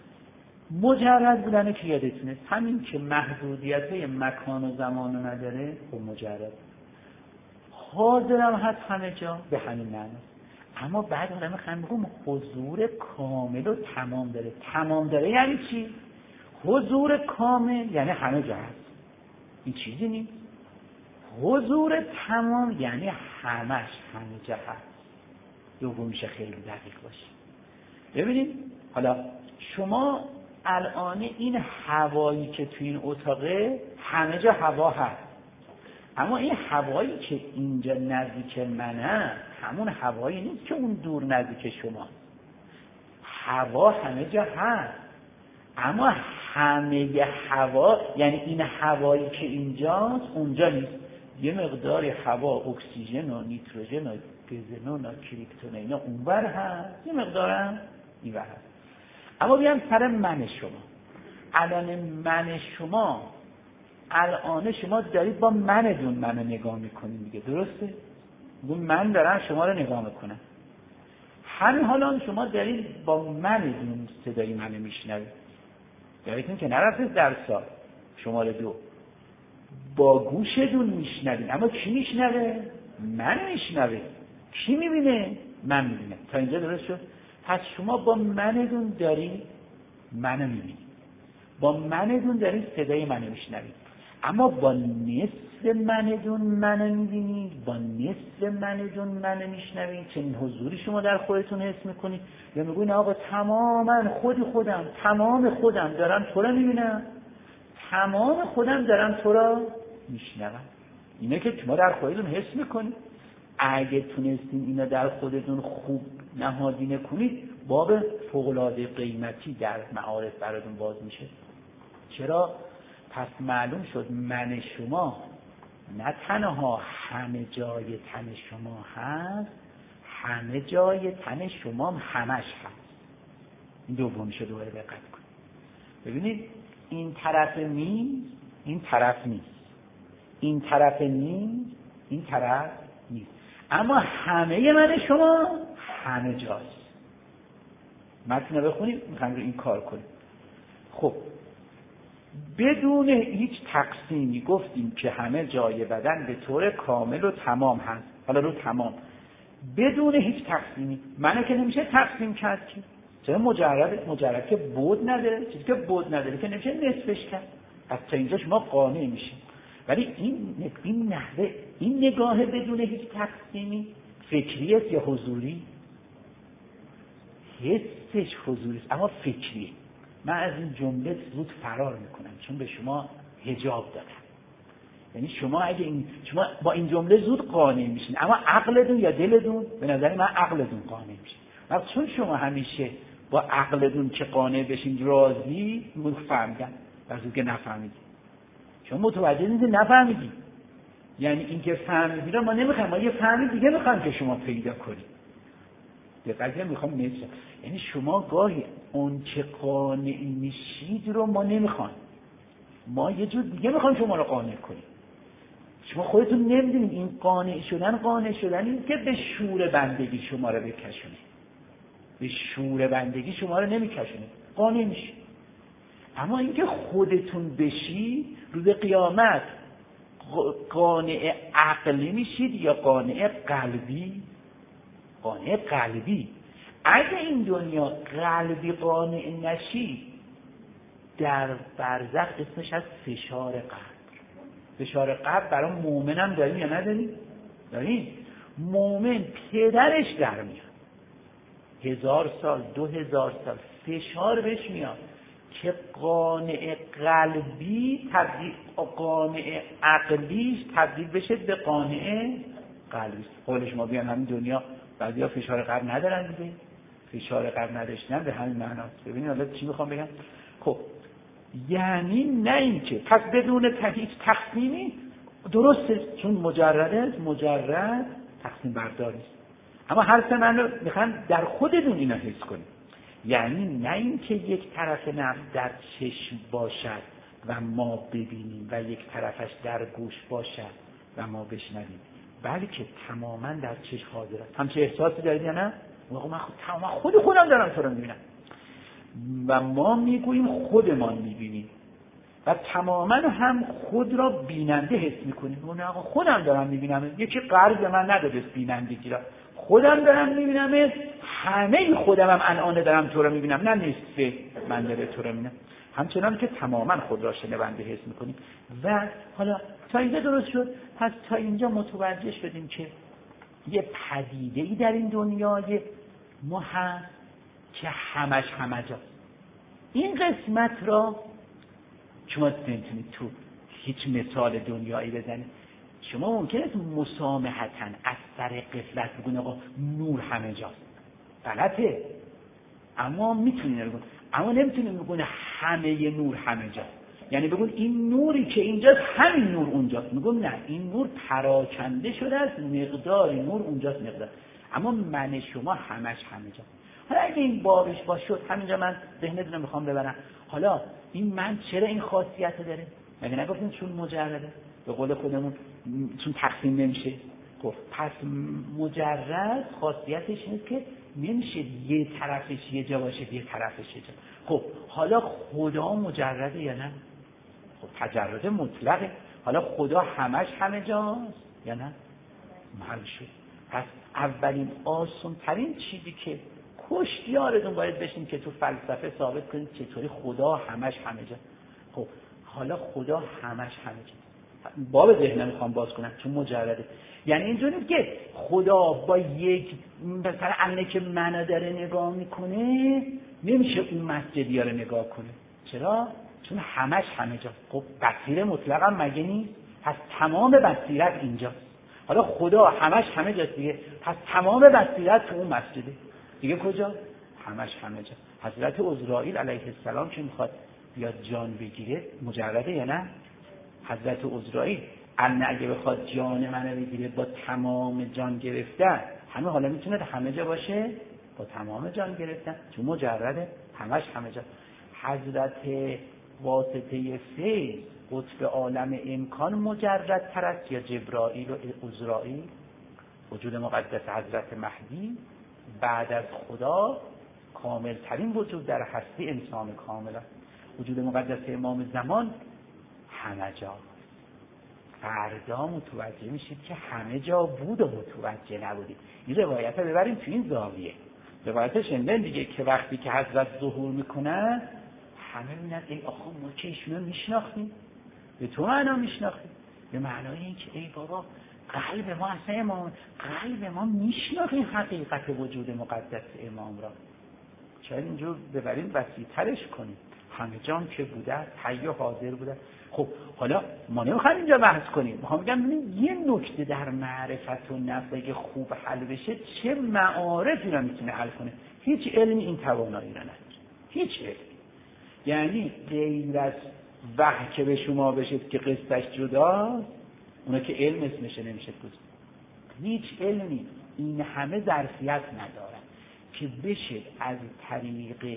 مجرد بودنه که یادتونه همین که محدودیت مکان و زمان رو نداره خب مجرد حاضرم هست همه جا به همین معنی. اما بعد آدم خیلی بگم حضور کامل و تمام داره. تمام داره یعنی چی؟ حضور کامل یعنی همه جا هست، این چیزی نیست. حضور تمام یعنی همش همه جا هست. دوم میشه خیلی دقیق باشه. ببینید حالا شما الان این هوایی که تو این اتاقه همه جا هوا هست، اما این هوایی که اینجا نزدیک منه همون هوایی نیست که اون دور نزدیک شما. هوا همه جا هست، اما همه هوا یعنی این هوایی که اینجاست اونجا نیست. یه مقدار هوا اکسیژن و نیتروژن و گزنون و کریپتون اینا اونور هست، یه مقدار هم اینور هست. اما بیام سر من شما. الان من شما الان شما دارید با منتون منو نگاه میکنید دیگه، درسته؟ من دارم شما رو نگاه میکنم. همین حالا شما دارید با منتون صدای منو میشنوید. یادتون که نرفتید در سال شماره دو با گوشتون میشنوید، اما کی میشنوه؟ من میشنوه. کی میبینه؟ من میبینه. تا اینجا درست شد؟ پس شما با منتون دارید منو میبینید، با منتون دارید صدای منو میشنوید، اما با نصف منتون منو میبینید، با نصف منتون منو میشنوید. چنین حضوری شما در خودتون حس میکنید یا میگوین آقا تماما خودی خودم تمام خودم دارم تو رو میبینم، تمام خودم دارم تو رو میشنوم. اینه که شما در خودتون حس میکنید. اگه تونستین اینا در خودتون خوب نهادینه کنید باب فوق‌العاده قیمتی در معارف براتون باز میشه. چرا؟ پس معلوم شد من شما نه تنها همه جای تن شما هست، همه جای تن شما هم همش هست. این دومیشو دوباره دقت کنید. ببینید این طرف نیست، این طرف نیست، این طرف نیست، این طرف نیست، اما همه من شما همه جاست. متن بخونید میخوایم رو این کار کنیم. خب بدون هیچ تقسیمی گفتیم که همه جای بدن به طور کامل و تمام هست. حالا رو تمام بدون هیچ تقسیمی. منو که نمیشه تقسیم کرد که چرا مجرد مجرد که بود نداره، چیزی که بود نداره که نمیشه نصفش کرد. از تا اینجا شما قانع میشین. ولی این این نحوه این نگاه بدون هیچ تقسیمی فکری است یا حضوری؟ حسش حضوری است اما فکریه. من از این جمله زود فرار میکنم چون به شما حجاب دادم. یعنی شما اگه این شما با این جمله زود قانع میشین، اما عقلتون یا دلتون به نظر من عقلتون قانع میشه. وقتی چون شما همیشه با عقلتون که قانع بشین راضی میفهمیدن وقتی که نفهمیدین. شما متوجه نیستید نفهمیدین. یعنی این که فهمیدین ما نمیخوایم، ما یه فهمی دیگه میخوایم که شما پیدا کنید. دقیقاً میخوام مثلا یعنی شما گاهی اون چه قانع میشید رو ما نمیخوایم، ما یه جور دیگه میخوایم شما رو قانع کنیم. شما خودتون نمیدونید این قانع شدن قانع شدن این که به شور بندگی شما رو بکشونه، به شور بندگی شما رو نمیکشونه، قانع میشید. اما اینکه خودتون بشی روز قیامت قانع عقلی میشید یا قانع قلبی؟ قانع قلبی. اگه این دنیا قلبی قانع نشی، در برزخ اسمش از فشار قبر. فشار قبر برای مؤمن هم داریم یا نداریم؟ داریم. مؤمن پدرش در میاد، هزار سال دو هزار سال فشار بهش میاد که قانع قلبی تبدیل قانع عقلیش تبدیل بشه به قانع قلبی. قولش ما بیان همین دنیا بعضیا فشار قلب ندارن دیگه، فشار قلب نداشتن به همین معناست. ببینید حالا چی میخوام بگم. خب یعنی نه اینکه پس بدون هیچ تقسیمی درسته، چون مجرده مجرد تقسیم برداری است. اما حرف من رو میخوام در خودتون اینا حس کنید. یعنی نه اینکه یک طرف نفس در چشم باشد و ما ببینیم و یک طرفش در گوش باشد و ما بشنویم، بلکه تماما در چشم حاضر است. همچه احساسی دارید یا نه؟ واقعا من خود تماما خود خودم دارم تو رو میبینم و ما میگوییم خودمان میبینیم و تماما هم خود را بیننده حس میکنیم. اون آقا خودم دارم میبینم، یکی قرض من نداده بینندگی را، خودم دارم میبینم، همه خودم هم الان دارم تو رو میبینم، نه نصفه من داره تو رو میبینم. همچنان که تماما خود را شنونده حس میکنیم. و حالا تا اینجا درست شد. پس تا اینجا متوجه شدیم که یه پدیده‌ای در این دنیای ما هست که همش همه جاست. این قسمت را شما نمیتونید تو هیچ مثال دنیایی بزنید. شما ممکنه مسامحتاً از سر غفلت بگید آقا نور همه جاست، غلطه. اما میتونید بگید، اما نمیتونید بگید همه نور همه جاست. یعنی بگید این نوری که اینجاست همین نور اونجاست. میگم نه، این نور پراکنده شده است، مقدار نور اونجاست مقدار، اما من شما همش همه جاست. حالا اگه این بابش باشه، همینجا من ذهنتون رو میخوام ببرم، حالا این من چرا این خاصیت داره؟ مگه نگفتیم چون مجرده؟ به قول خودمون چون تقسیم نمیشه. خب پس مجرد خاصیتش اینه که نمیشه یه طرفش یه جا باشه یه طرفش یه جا. خب حالا خدا مجرده یا نه؟ خب تجرد مطلقه. حالا خدا همش همه جاست یا نه؟ محل شد. پس اولین آسان ترین چیزی که کشتیارتون باید بشین که تو فلسفه ثابت کنید چطوری خدا همش همه جا. خب حالا خدا همش همه جا. باب ذهن میخوام باز کنم چون مجرده. یعنی اینجوری که خدا با یک مثلا انه که منو داره نگاه میکنه نمیشه اون مسجدی ها رو نگاه کنه. چرا؟ چون همش همه جا. خب بصیر مطلق هم مگه نیست؟ پس تمام بصیرت اینجاست. حالا خدا همش همه جاست دیگه، پس تمام بصیرت تو اون مسجده دیگه. کجا؟ همش همه جا. حضرت عزرائیل علیه السلام که میخواد بیاد جان بگیره مجرده یا نه؟ حضرت عزرائیل الان اگه بخواد جان منو بگیره با تمام جان گرفتن، همه حالا میتونه همه جا باشه با تمام جان گرفتن چون مجرده همش همه جا. حضرت واسطه فیض قطب عالم امکان مجرد تر است یا جبرائیل و عزرائیل؟ وجود مقدس حضرت مهدی بعد از خدا کامل ترین وجود در هستی انسان کامل است. وجود مقدس امام زمان همه جا. فردا متوجه میشید که همه جا بود و متوجه نبودید. این روایت رو ببریم تو این زاویه. روایت شنیدن دیگه که وقتی که حضرت ظهور میکنن همه میبینن ای آقا ما که ایشونو میشناختیم، به تو معنا میشناختیم، به معنای این که ای بابا قلب ما اصلا امام قلب ما میشناختیم حقیقت وجود مقدس امام را. شاید اینجور ببریم وسیع‌ترش کنیم. همه جان که بوده حی و حاضر بوده. خب حالا ما نمیخوایم اینجا بحث کنیم، میخوام بگم یه نکته در معرفت و نفس اگه خوب حل بشه چه معارفی رو میتونه حل کنه. هیچ علمی این توانایی رو نداره، هیچ علمی. یعنی غیر از وحی که به شما بشه که قصهش جداست، اونا که علم اسمشه نمیشه گفت. هیچ علمی این همه ظرفیت ندارن که بشه از طریق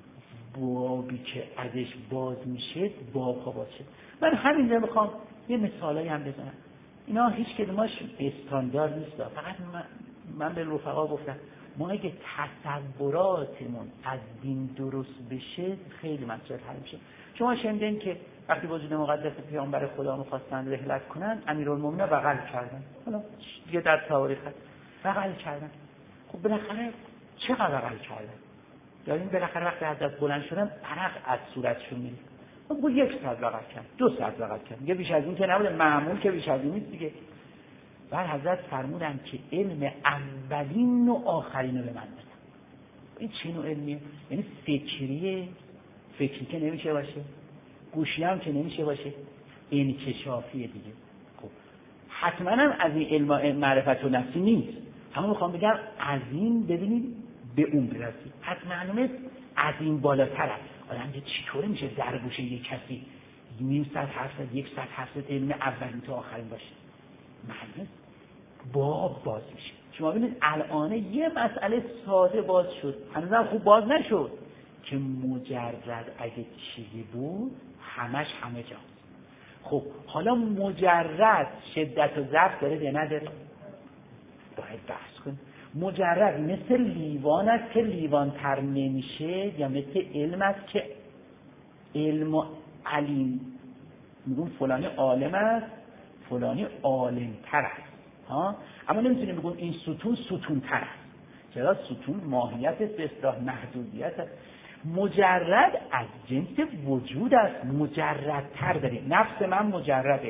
بابی که ازش باز میشه بابها باشه. من همینجا میخوام یه مثالایی هم بزنم. اینا هیچ کدوماش استاندارد نیست، فقط من, من به رفقا گفتم ما اگه تصوراتمون از دین درست بشه خیلی مسئله حل میشه. شما شنیدین که وقتی وجود مقدس پیامبر خدا می‌خواستن رحلت کنن امیرالمومنین بغل کردن. حالا دیگه در تاریخ بغل کردن. خب بالاخره چقدر عقل کردن؟ داریم بالاخره وقتی حضرت بلند شدن عرق از صورتشون میره. خب یک ساعت وقت کرد، دو ساعت وقت کرد، دیگه بیش از این که نبوده، معمول که بیش از این نیست دیگه. بعد حضرت فرمودن که علم اولین و آخرین رو به من بدن. این چه نوع علمیه؟ یعنی فکریه، فکری که نمیشه باشه، گوشی هم که نمیشه باشه، انکشافیه دیگه. خب حتما هم از این علم معرفت و نفسی نیست، اما میخوام بگم از این ببینید به اون برسید. پس معلومه از این بالاتر است. آدم که چطوره میشه در گوشه یک کسی نیم ساعت حرف زد، یک ساعت حرف زد، علم اولین تا آخرین باشه؟ معلومه باب باز میشه. شما ببینید الان یه مسئله ساده باز شد، هنوزم خوب باز نشد که مجرد اگه چیزی بود همش همه جاست. خب حالا مجرد شدت و ضعف داره یا نداره؟ باید بحث کنیم. مجرد مثل لیوان است که لیوان تر نمیشه، یا مثل علم است که علم و علیم میگون فلانی عالم است فلانی عالم تر است ها؟ اما نمیتونیم بگون این ستون ستون تر است. چرا؟ ستون ماهیت به اصطلاح محدودیت است. مجرد از جنس وجود است، مجردتر داره. نفس من مجرده،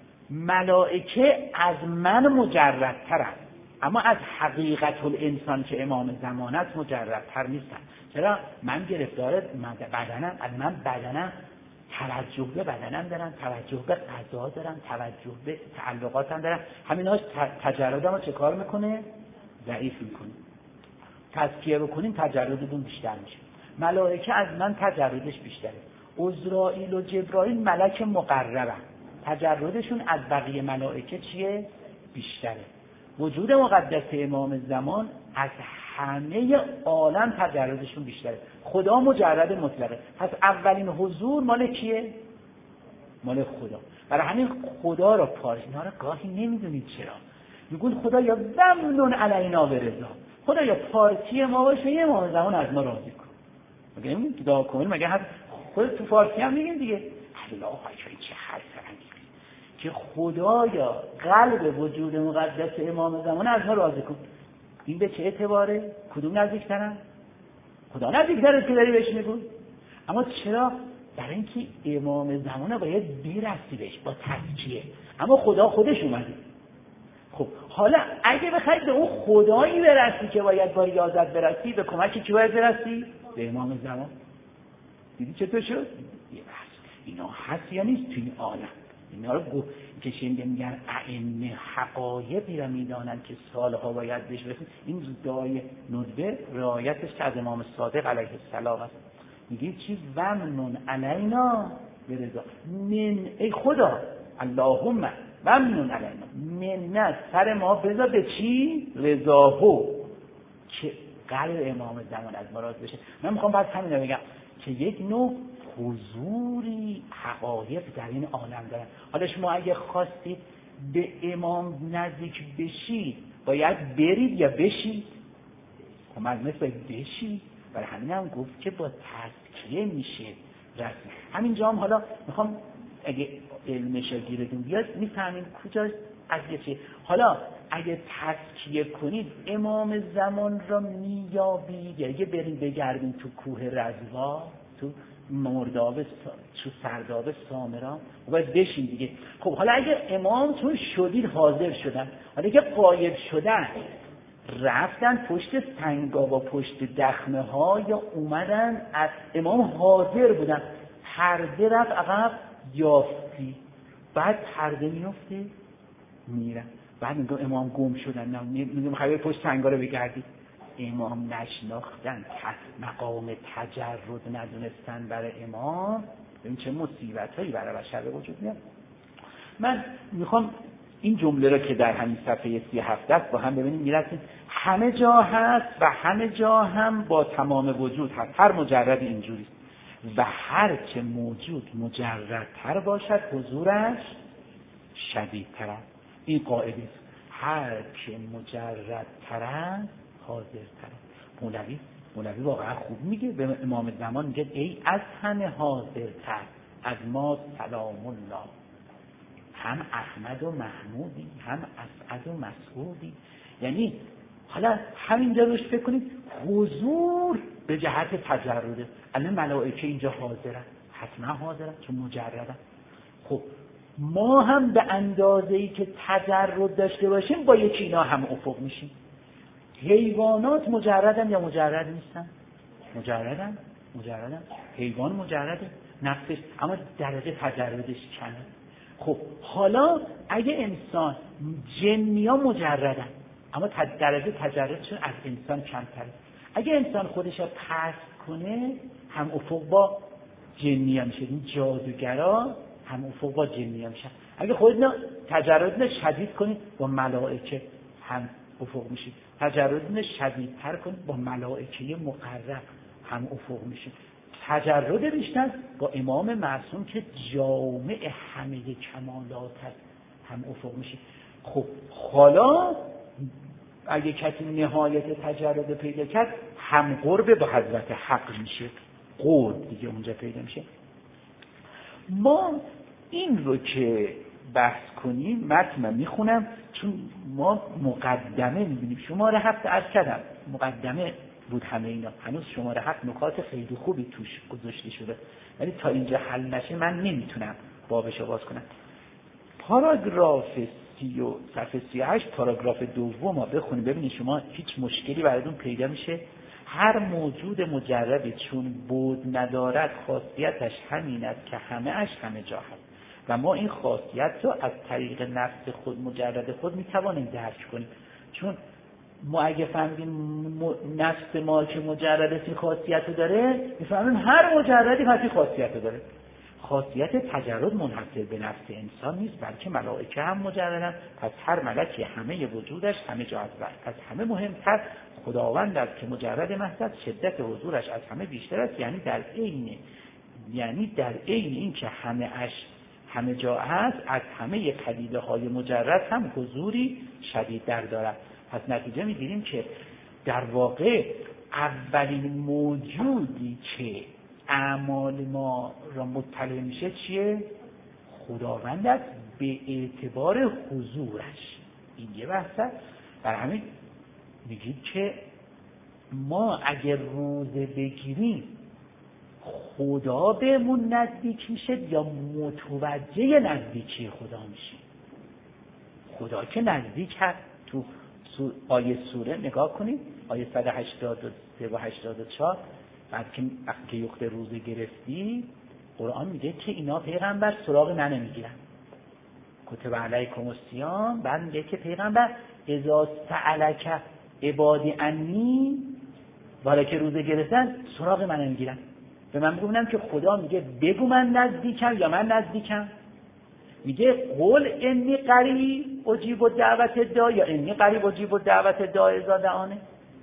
ملائکه از من مجردتر است، اما از حقیقت الانسان که امام زمان است مجردتر نیستن. چرا؟ من گرفتار بدنم، از من بدنم توجه به بدنم دارم، توجه به غذا دارم، توجه به تعلقاتم دارم. همینا تجردم رو چه کار میکنه؟ ضعیف میکنه. تزکیه بکنیم تجردتون بیشتر میشه. ملائکه از من تجردش بیشتره. عزرائیل و جبرائیل ملک مقربن، تجردشون از بقیه ملائکه چیه؟ بیشتره. وجود مقدس امام زمان از همه عالم تجردشون بیشتره. خدا مجرد مطلقه. پس اولین حضور مال کیه؟ مال خدا. برای همین خدا رو پارش اینا رو گاهی نمیدونید چرا میگون خدا یا ممنون علینا برضا، خدا یا فارسی ما باشه یه امام زمان از ما راضی کن. مگه نمیگیم دعا کنیم؟ مگه هر خود تو فارسی هم میگین دیگه الله اکبر. چه حرف انگیزی که خدایا قلب وجود مقدس امام زمان از ما راضی کن. این به چه اعتباره؟ کدوم نزدیکترن؟ خدا نزدیکتره که داری بهش میگون. اما چرا؟ برای اینکه امام زمان باید برسی بهش با تزکیه، اما خدا خودش اومده. خب حالا اگه بخواید به اون خدایی برسی که باید با ریاضت برسی، به کمک کی باید برسی؟ به امام زمان. دیدی چطور شد؟ یه بحث اینا هست یا نیست توی این عالم؟ اینا رو گفت که شنیده میگن ائمه حقایقی را میدانند که سالها باید بهش برسید. این دعای ندبه رعایتش از امام صادق علیه السلام است. میگه چی؟ ومنون علینا برضا. من ای خدا اللهم ممنون علینا، منت سر ما بذار به چی؟ رضاهو، که قلب امام زمان از ما راضی بشه. من میخوام بعد همین رو بگم که یک نوع حضوری حقایق در این عالم دارن. حالا شما اگه خواستید به امام نزدیک بشید باید برید یا بشید؟ خب مجموعه باید بشید. برای همین هم گفت که با تزکیه میشه رسید. همینجا هم حالا میخوام اگه علمش گیرتون بیاد میفهمیم کجاست قضیه چیه. حالا اگه تزکیه کنید امام زمان را مییابید، یا اگه برید بگردید تو کوه رضوا، تو مرداب، تو سرداب سامران، باید بشین دیگه. خب حالا اگه امامتون شدید حاضر شدن، حالا که غایب شدن رفتن پشت سنگا و پشت دخمه ها، یا اومدن از امام حاضر بودن، پرده رفت عقب یافتی، بعد پرده میفته میرن، بعد میگم امام گم شدن، میگم خیلی پشت سنگا رو بگردید. امام نشناختن، مقام تجرد ندونستن برای امام. ببین چه مصیبت هایی برای بشر به وجود میاد. من میخوام این جمله را که در همین صفحه سی و هفت است با هم ببینیم میرسیم. همه جا هست و همه جا هم با تمام وجود هست. هر مجرد اینجوری و هر چه موجود مجردتر باشد حضورش شدیدتر است. این قاعده است. هر چه مجردتر است حاضرتر است. مولوی مولوی واقعا خوب میگه به امام زمان، میگه ای از همه حاضرتر از ما سلام الله. هم احمد و محمودی، هم اسعد و مسعودی. یعنی حالا همینجا روش فکر کنید، حضور به جهت تجرده. الان ملائکه اینجا حاضرن، حتما حاضرن چون مجردن. خب ما هم به اندازه‌ای که تجرد داشته باشیم با یکی اینا هم افق میشیم. حیوانات مجردن یا مجرد نیستن؟ مجردن، مجردن. حیوان مجرده نفسش، اما درجه تجردش کمه. خب حالا اگه انسان، جنیا مجردن اما درجه تجردشون از انسان کمتره. اگه انسان خودش رو پست کنه هم افق با جنیا میشه. این جادوگرا هم افق با جنیا میشن. اگه خودتون تجردتون شدید کنید با ملائکه هم افق میشید. تجردتون شدیدتر کنید با ملائکه مقرب هم افق میشید. تجرد بیشتر با امام معصوم که جامع همه کمالات هست هم افق میشید. خب حالا اگه کسی نهایت تجرد پیدا کرد هم قرب با حضرت حق میشه، قرب دیگه اونجا پیدا میشه. ما این رو که بحث کنیم متن من میخونم چون ما مقدمه میبینیم. شماره هفت عرض کردم مقدمه بود همه اینا، هنوز شماره هفت نکات خیلی خوبی توش گذاشته شده، ولی تا اینجا حل نشه من نمیتونم بابش رو باز کنم. پاراگراف سی و صفحه سی و هشت پاراگراف دوم ما بخونیم ببینید شما هیچ مشکلی براتون پیدا میشه. هر موجود مجردی چون بود ندارد خاصیتش همین است که همه اش همه جا هست و ما این خاصیت رو از طریق نفس خود مجرد خود میتوانیم درک کنیم. چون ما اگه فهمیدیم نفس ما که مجرد این خاصیت رو داره، میفهمیم هر مجردی پس این خاصیت رو داره. خاصیت تجرد منحصر به نفس انسان نیست، بلکه ملائکه هم مجردن. پس هر ملکی همه وجودش همه جا است. پس همه مهمتر خداوند است که مجرد محض است، شدت حضورش از همه بیشتر است. یعنی در عین یعنی در عین این که همه اش همه جا هست، از همه پدیده های مجرد هم حضوری شدید در دارد. پس نتیجه میگیریم که در واقع اولین موجودی که اعمال ما را مطلع میشه چیه؟ خداوند است به اعتبار حضورش. این یه بحثه. برای همین میگیم که ما اگر روزه بگیریم خدا بهمون نزدیک میشه یا متوجه نزدیکی خدا میشه؟ خدا که نزدیک هست. تو آیه سوره نگاه کنید، آیه صد و هشتاد و سه و هشتاد و چهار، بعد که وقتی که یخت روزه گرفتی قرآن میگه که اینا پیغمبر سراغ من نمیگیرن. کتب علیکم الصیام. بعد میگه که پیغمبر اذا سألک عبادی انی، ولی که روزه گرفتن سراغ من نمیگیرن. به من میگم که خدا میگه بگو من نزدیکم یا من نزدیکم. میگه قول انی قریب اجیب دعوت داع یا انی قریب اجیب دعوت داع اذا دعانه.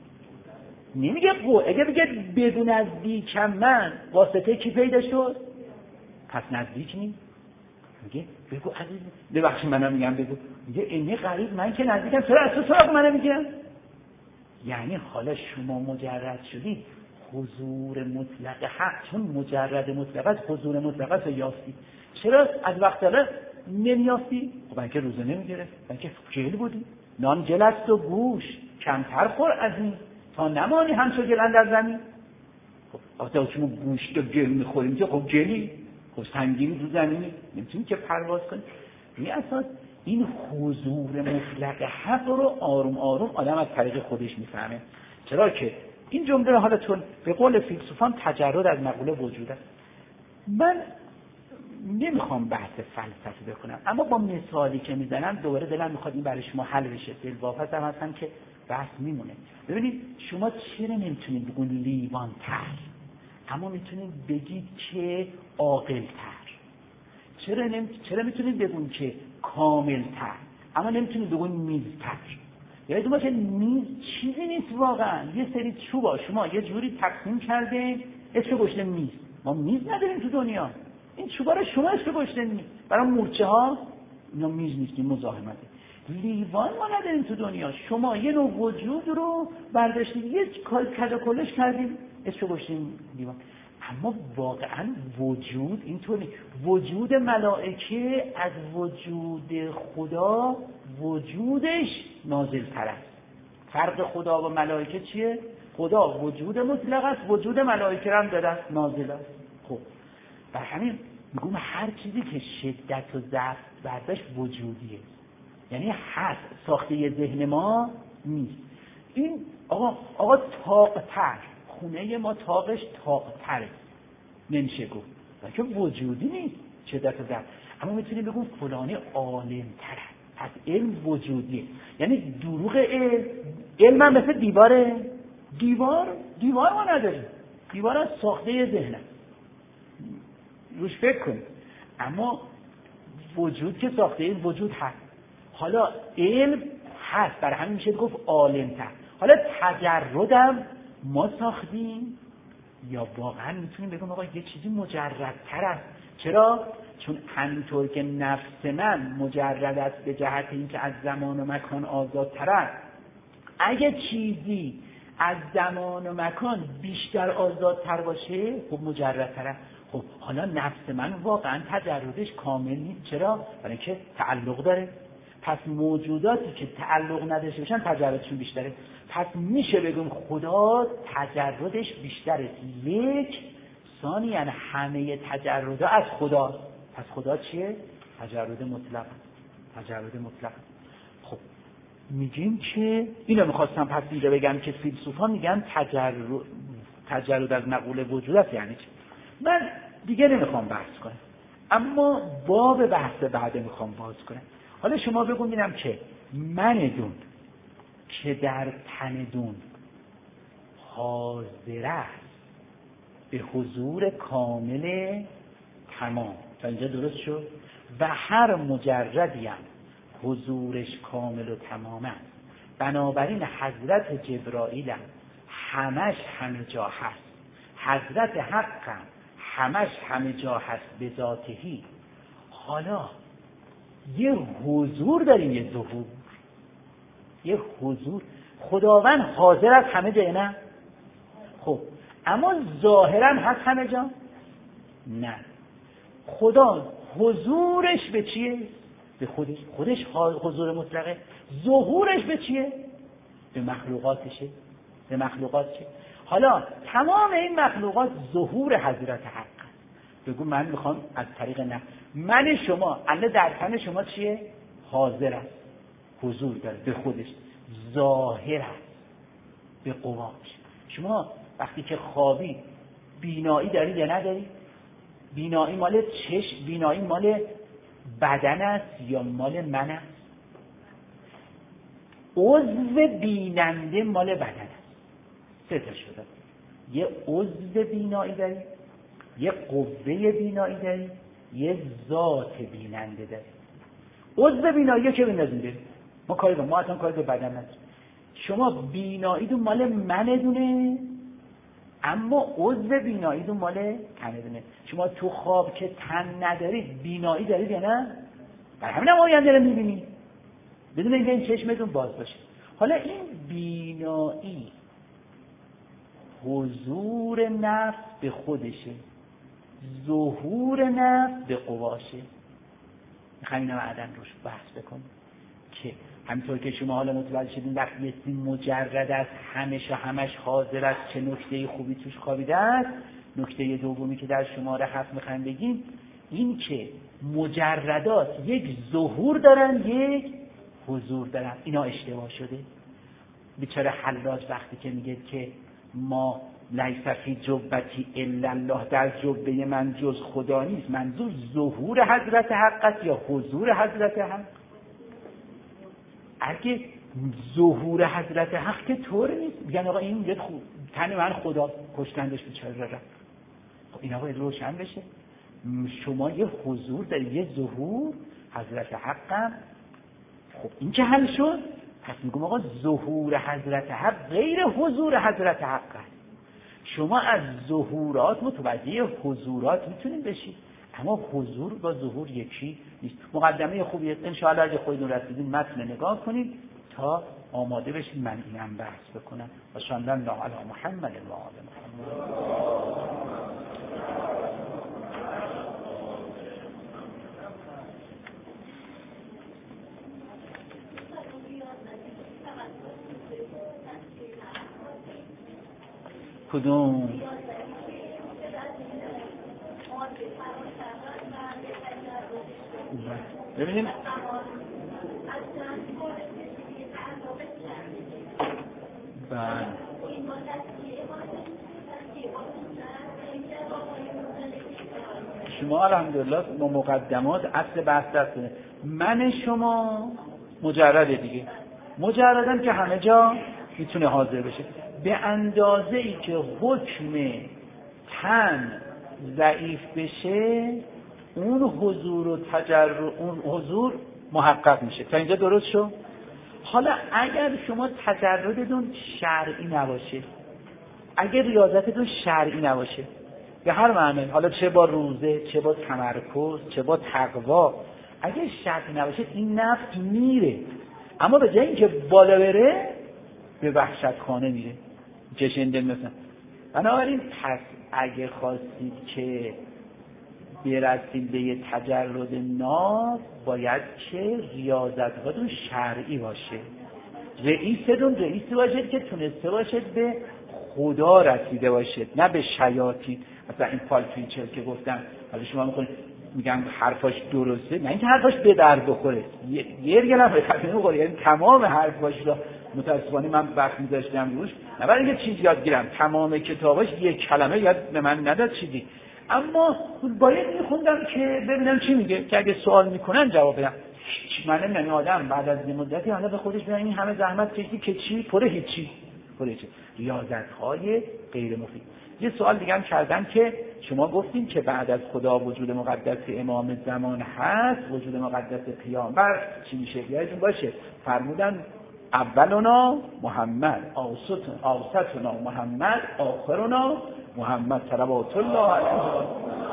نمیگه قول. اگه بگه بدون نزدیکم من، واسطه کی پیدا شد؟ پس نزدیک نیست. میگه بگو عزیز ببخشید منم میگم بگو. میگه انی قریب، من که نزدیکم، چرا از تو سراغ من نمیگیرن؟ یعنی حالا شما مجرد شدید حضور مطلق حق، چون مجرد مطلق است حضور مطلق است یافتی. چرا از وقت اول نمیافتی؟ خب اینکه روزه نمیگرفت، اینکه جهل بودی. نان جل است و گوش کمتر خور از این تا نمانی همچو گل اندر زمین. خب آخه شما گوشت و گل میخوریم که خب گلی، خب سنگینی تو زمینی نمیتونی که پرواز کنی. این اساس این حضور مطلق حق رو آروم آروم آدم از طریق خودش میفهمه. چرا که این جمله حالا چون به قول فیلسوفان تجرد از مقوله وجود است. من نمیخوام بحث فلسفی بکنم، اما با مثالی که میزنم دوباره دلم میخواد این برای شما حل بشه. دلواپس هم هستم که بحث میمونه. ببینید شما چرا نمیتونید بگید لیوان تر اما میتونید بگید که عاقل تر؟ چرا نمی... چرا میتونید بگید که کامل تر اما نمیتونید بگید میز تر؟ یعنی دوباره که میز چیزی نیست واقعا، یه سری چوبا شما یه جوری تقسیم کرده اسم گشته میز. ما میز نداریم تو دنیا. این چوبا رو شما اسم گشته میز. برای مورچه ها اینا میز نیست، مزاحمته. لیوان ما نداریم تو دنیا. شما یه نوع وجود رو برداشتید یه کد کلش کردیم اسم گشتیم لیوان. اما واقعا وجود اینطوری، وجود ملائکه از وجود خدا وجودش نازل تر است. فرق خدا و ملائکه چیه؟ خدا وجود مطلق است، وجود ملائکه هم در است، نازل است. خب بر همین میگم هر چیزی که شدت و ضعف ورزش وجودیه، یعنی هست، ساخته ذهن ما نیست. این آقا آقا طاق‌تر، خونه ما طاقش طاق‌تره، نمیشه گفت که وجودی نیست شدت و ضعف، اما میتونیم بگیم فلانی عالم‌تره، پس علم وجودیه. یعنی دروغ علم، علم هم مثل دیواره، دیوار دیوار ما نداریم، دیوار از ساخته ذهنه، روش فکر کنید. اما وجود که ساخته این وجود هست. حالا علم هست، برای همین میشه گفت عالم‌تر. حالا تجردم ما ساختیم یا واقعا میتونیم بگیم آقا یه چیزی مجردتر است؟ چرا؟ چون همینطور که نفس من مجرد است به جهت اینکه از زمان و مکان آزادتر است، اگه چیزی از زمان و مکان بیشتر آزادتر باشه خب مجردتر است. خب حالا نفس من واقعا تجردش کامل نیست. چرا؟ برای اینکه تعلق داره. پس موجوداتی که تعلق نداشته باشن تجردشون بیشتره. پس میشه بگیم خدا تجردش بیشتره. یک ثانیاً همه تجردا از خدا. پس خدا چیه؟ تجرد مطلق. تجرد مطلق. خب میگیم که اینو میخواستم پس اینجا بگم که فیلسوفا میگن تجرد تجرد از مقوله وجود است. یعنی چی؟ من دیگه نمیخوام بحث کنم، اما باب بحث بعد میخوام باز کنم. حالا شما بگو ببینم که من دون که در تن دون حاضر است به حضور کامل تمام. تا اینجا درست شد؟ و هر مجردی هم حضورش کامل و تمام است. بنابراین حضرت جبرائیل هم همش همه جا هست، حضرت حق هم همش همه جا هست به ذاتهی. حالا یه حضور داریم، یه ظهور، یه حضور. خداوند حاضر است همه جا نه؟ خب اما ظاهرا هست همه جا؟ نه. خدا حضورش به چیه؟ به خودش. خودش حضور مطلقه. ظهورش به چیه؟ به مخلوقاتشه. به مخلوقاتشه. حالا تمام این مخلوقات ظهور حضرت حق. بگو من میخوام از طریق نه من شما الله در تن شما چیه؟ حاضر است، حضور داره به خودش، ظاهر است به قواش. شما وقتی که خوابی بینایی داری یا نداری؟ بینایی مال چشم، بینایی مال بدن است یا مال من است؟ عضو بیننده مال بدن است. سه تا شده. یه عضو بینایی داری، یه قوه بینایی داری، یه ذات بیننده داری. عضو بینایی که بندازیم ما کاری با ما اصلا کاری به بدن نداریم. شما بینایی دون مال من دونه، اما عضو بینایی دون مال تن دونه. شما تو خواب که تن ندارید بینایی دارید یا نه؟ برای همین هم آینده رو میبینید بدون اینکه این چشمتون باز باشه. حالا این بینایی حضور نفس به خودشه، ظهور نفس به قواشه. میخوایم اینو بعداً روش بحث بکنیم که همینطور که شما حالا متوجه شدین وقتی اسم مجرد است همش و همش حاضر است چه نکته خوبی توش خوابیده است. نکته دومی که در شماره هفت میخوایم بگیم این که مجردات یک ظهور دارن یک حضور دارن. اینا اشتباه شده. بیچاره حلاج وقتی که میگه که ما لیس فی جبتی الا الله، در جبه من جز خدا نیست، منظور ظهور حضرت حق است یا حضور حضرت حق؟ اگه ظهور حضرت حق که طور نیست، میگن آقا این میگه تن من خدا کشتندش بیچاره را. خب اینا باید روشن بشه. شما یه حضور دارید، یه ظهور حضرت حق هم. خب این که حل شد، پس میگم آقا ظهور حضرت حق غیر حضور حضرت حق است. شما از ظهورات متوجه حضورات میتونید بشید، اما حضور با ظهور یکی نیست. مقدمه خوبی است. ان شاء الله اگه خودتون رسیدین متن نگاه کنید تا آماده بشید من اینم بحث بکنم. و صلی الله علی محمد و آل محمد. کدوم؟ ببینیم بله شما الحمدلله با مقدمات اصل بحث دستونه. من شما مجرده دیگه، مجردن که همه جا میتونه حاضر بشه به اندازه ای که حکم تن ضعیف بشه اون حضور و تجرد اون حضور محقق میشه. تا اینجا درست شد؟ حالا اگر شما تجردتون شرعی نباشه، اگر ریاضتتون شرعی نباشه به هر معنی، حالا چه با روزه، چه با تمرکز، چه با تقوا، اگر شرعی نباشه این نفس میره، اما به جای اینکه بالا بره به وحشتخانه میره، جشنده مثلا. بنابراین پس اگه خواستید که برسید به یه تجرد ناز باید که ریاضت‌هاتون شرعی باشه، رئیستون رئیسی باشد که تونسته باشد به خدا رسیده باشد، نه به شیاطین. مثلا این پال تویچر که گفتم، حالا شما میخونید میگن حرفاش درسته، نه اینکه حرفاش به درد بخوره، یه رگه هم به درد نمیخوره، یعنی تمام حرفاش رو متاسفانه من وقت میذاشتم روش، نه برای اینکه چیز یاد گیرم، تمام کتاباش یک کلمه یاد به من نداد چیزی، اما باید میخوندم که ببینم چی میگه، که اگه سوال میکنن جواب بدم. من نمی آدم بعد از این مدتی حالا به خودش میگه این همه زحمت کشیدی که چی؟ پره هیچی، پره هیچی. ریاضت‌های غیر مفید. یه سوال دیگه هم کردم که شما گفتین که بعد از خدا وجود مقدس امام زمان هست، وجود مقدس پیامبر چی میشه؟ یادتون باشه فرمودن اولنا محمد، اوسطنا محمد، آخرنا محمد صلوات الله علیه،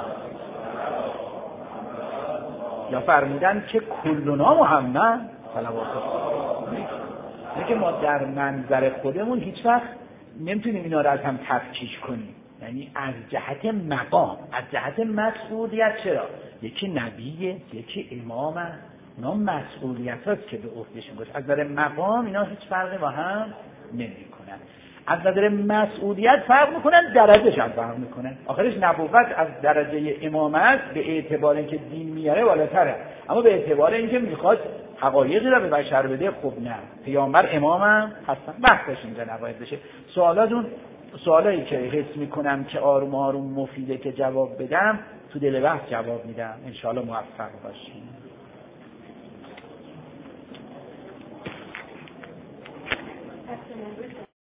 یا فرمودن که کلنا محمد صلوات الله. نه که ما در منظر خودمون هیچ وقت نمیتونیم اینا رو از هم تفکیک کنیم، یعنی از جهت مقام، از جهت مسئولیت. چرا؟ یکی نبیه، یکی امامه، اینا مسئولیت هست که به عهدهشون باشه. از نظر مقام اینا هیچ فرقی با هم نمیکنن. از نظر مسئولیت فرق میکنن، درجهش هم فرق میکنن. آخرش نبوت از درجه امامت به اعتبار اینکه دین میاره بالاتره، اما به اعتبار اینکه میخواد حقایقی را به بشر بده، خب نه، پیامبر امامم هستن. بحثش اینجا نباید بشه. سوالاتون سوالایی که حس میکنم که آروم آروم مفیده که جواب بدم، تو دل بحث جواب میدم. انشاءالله موفق باشیم.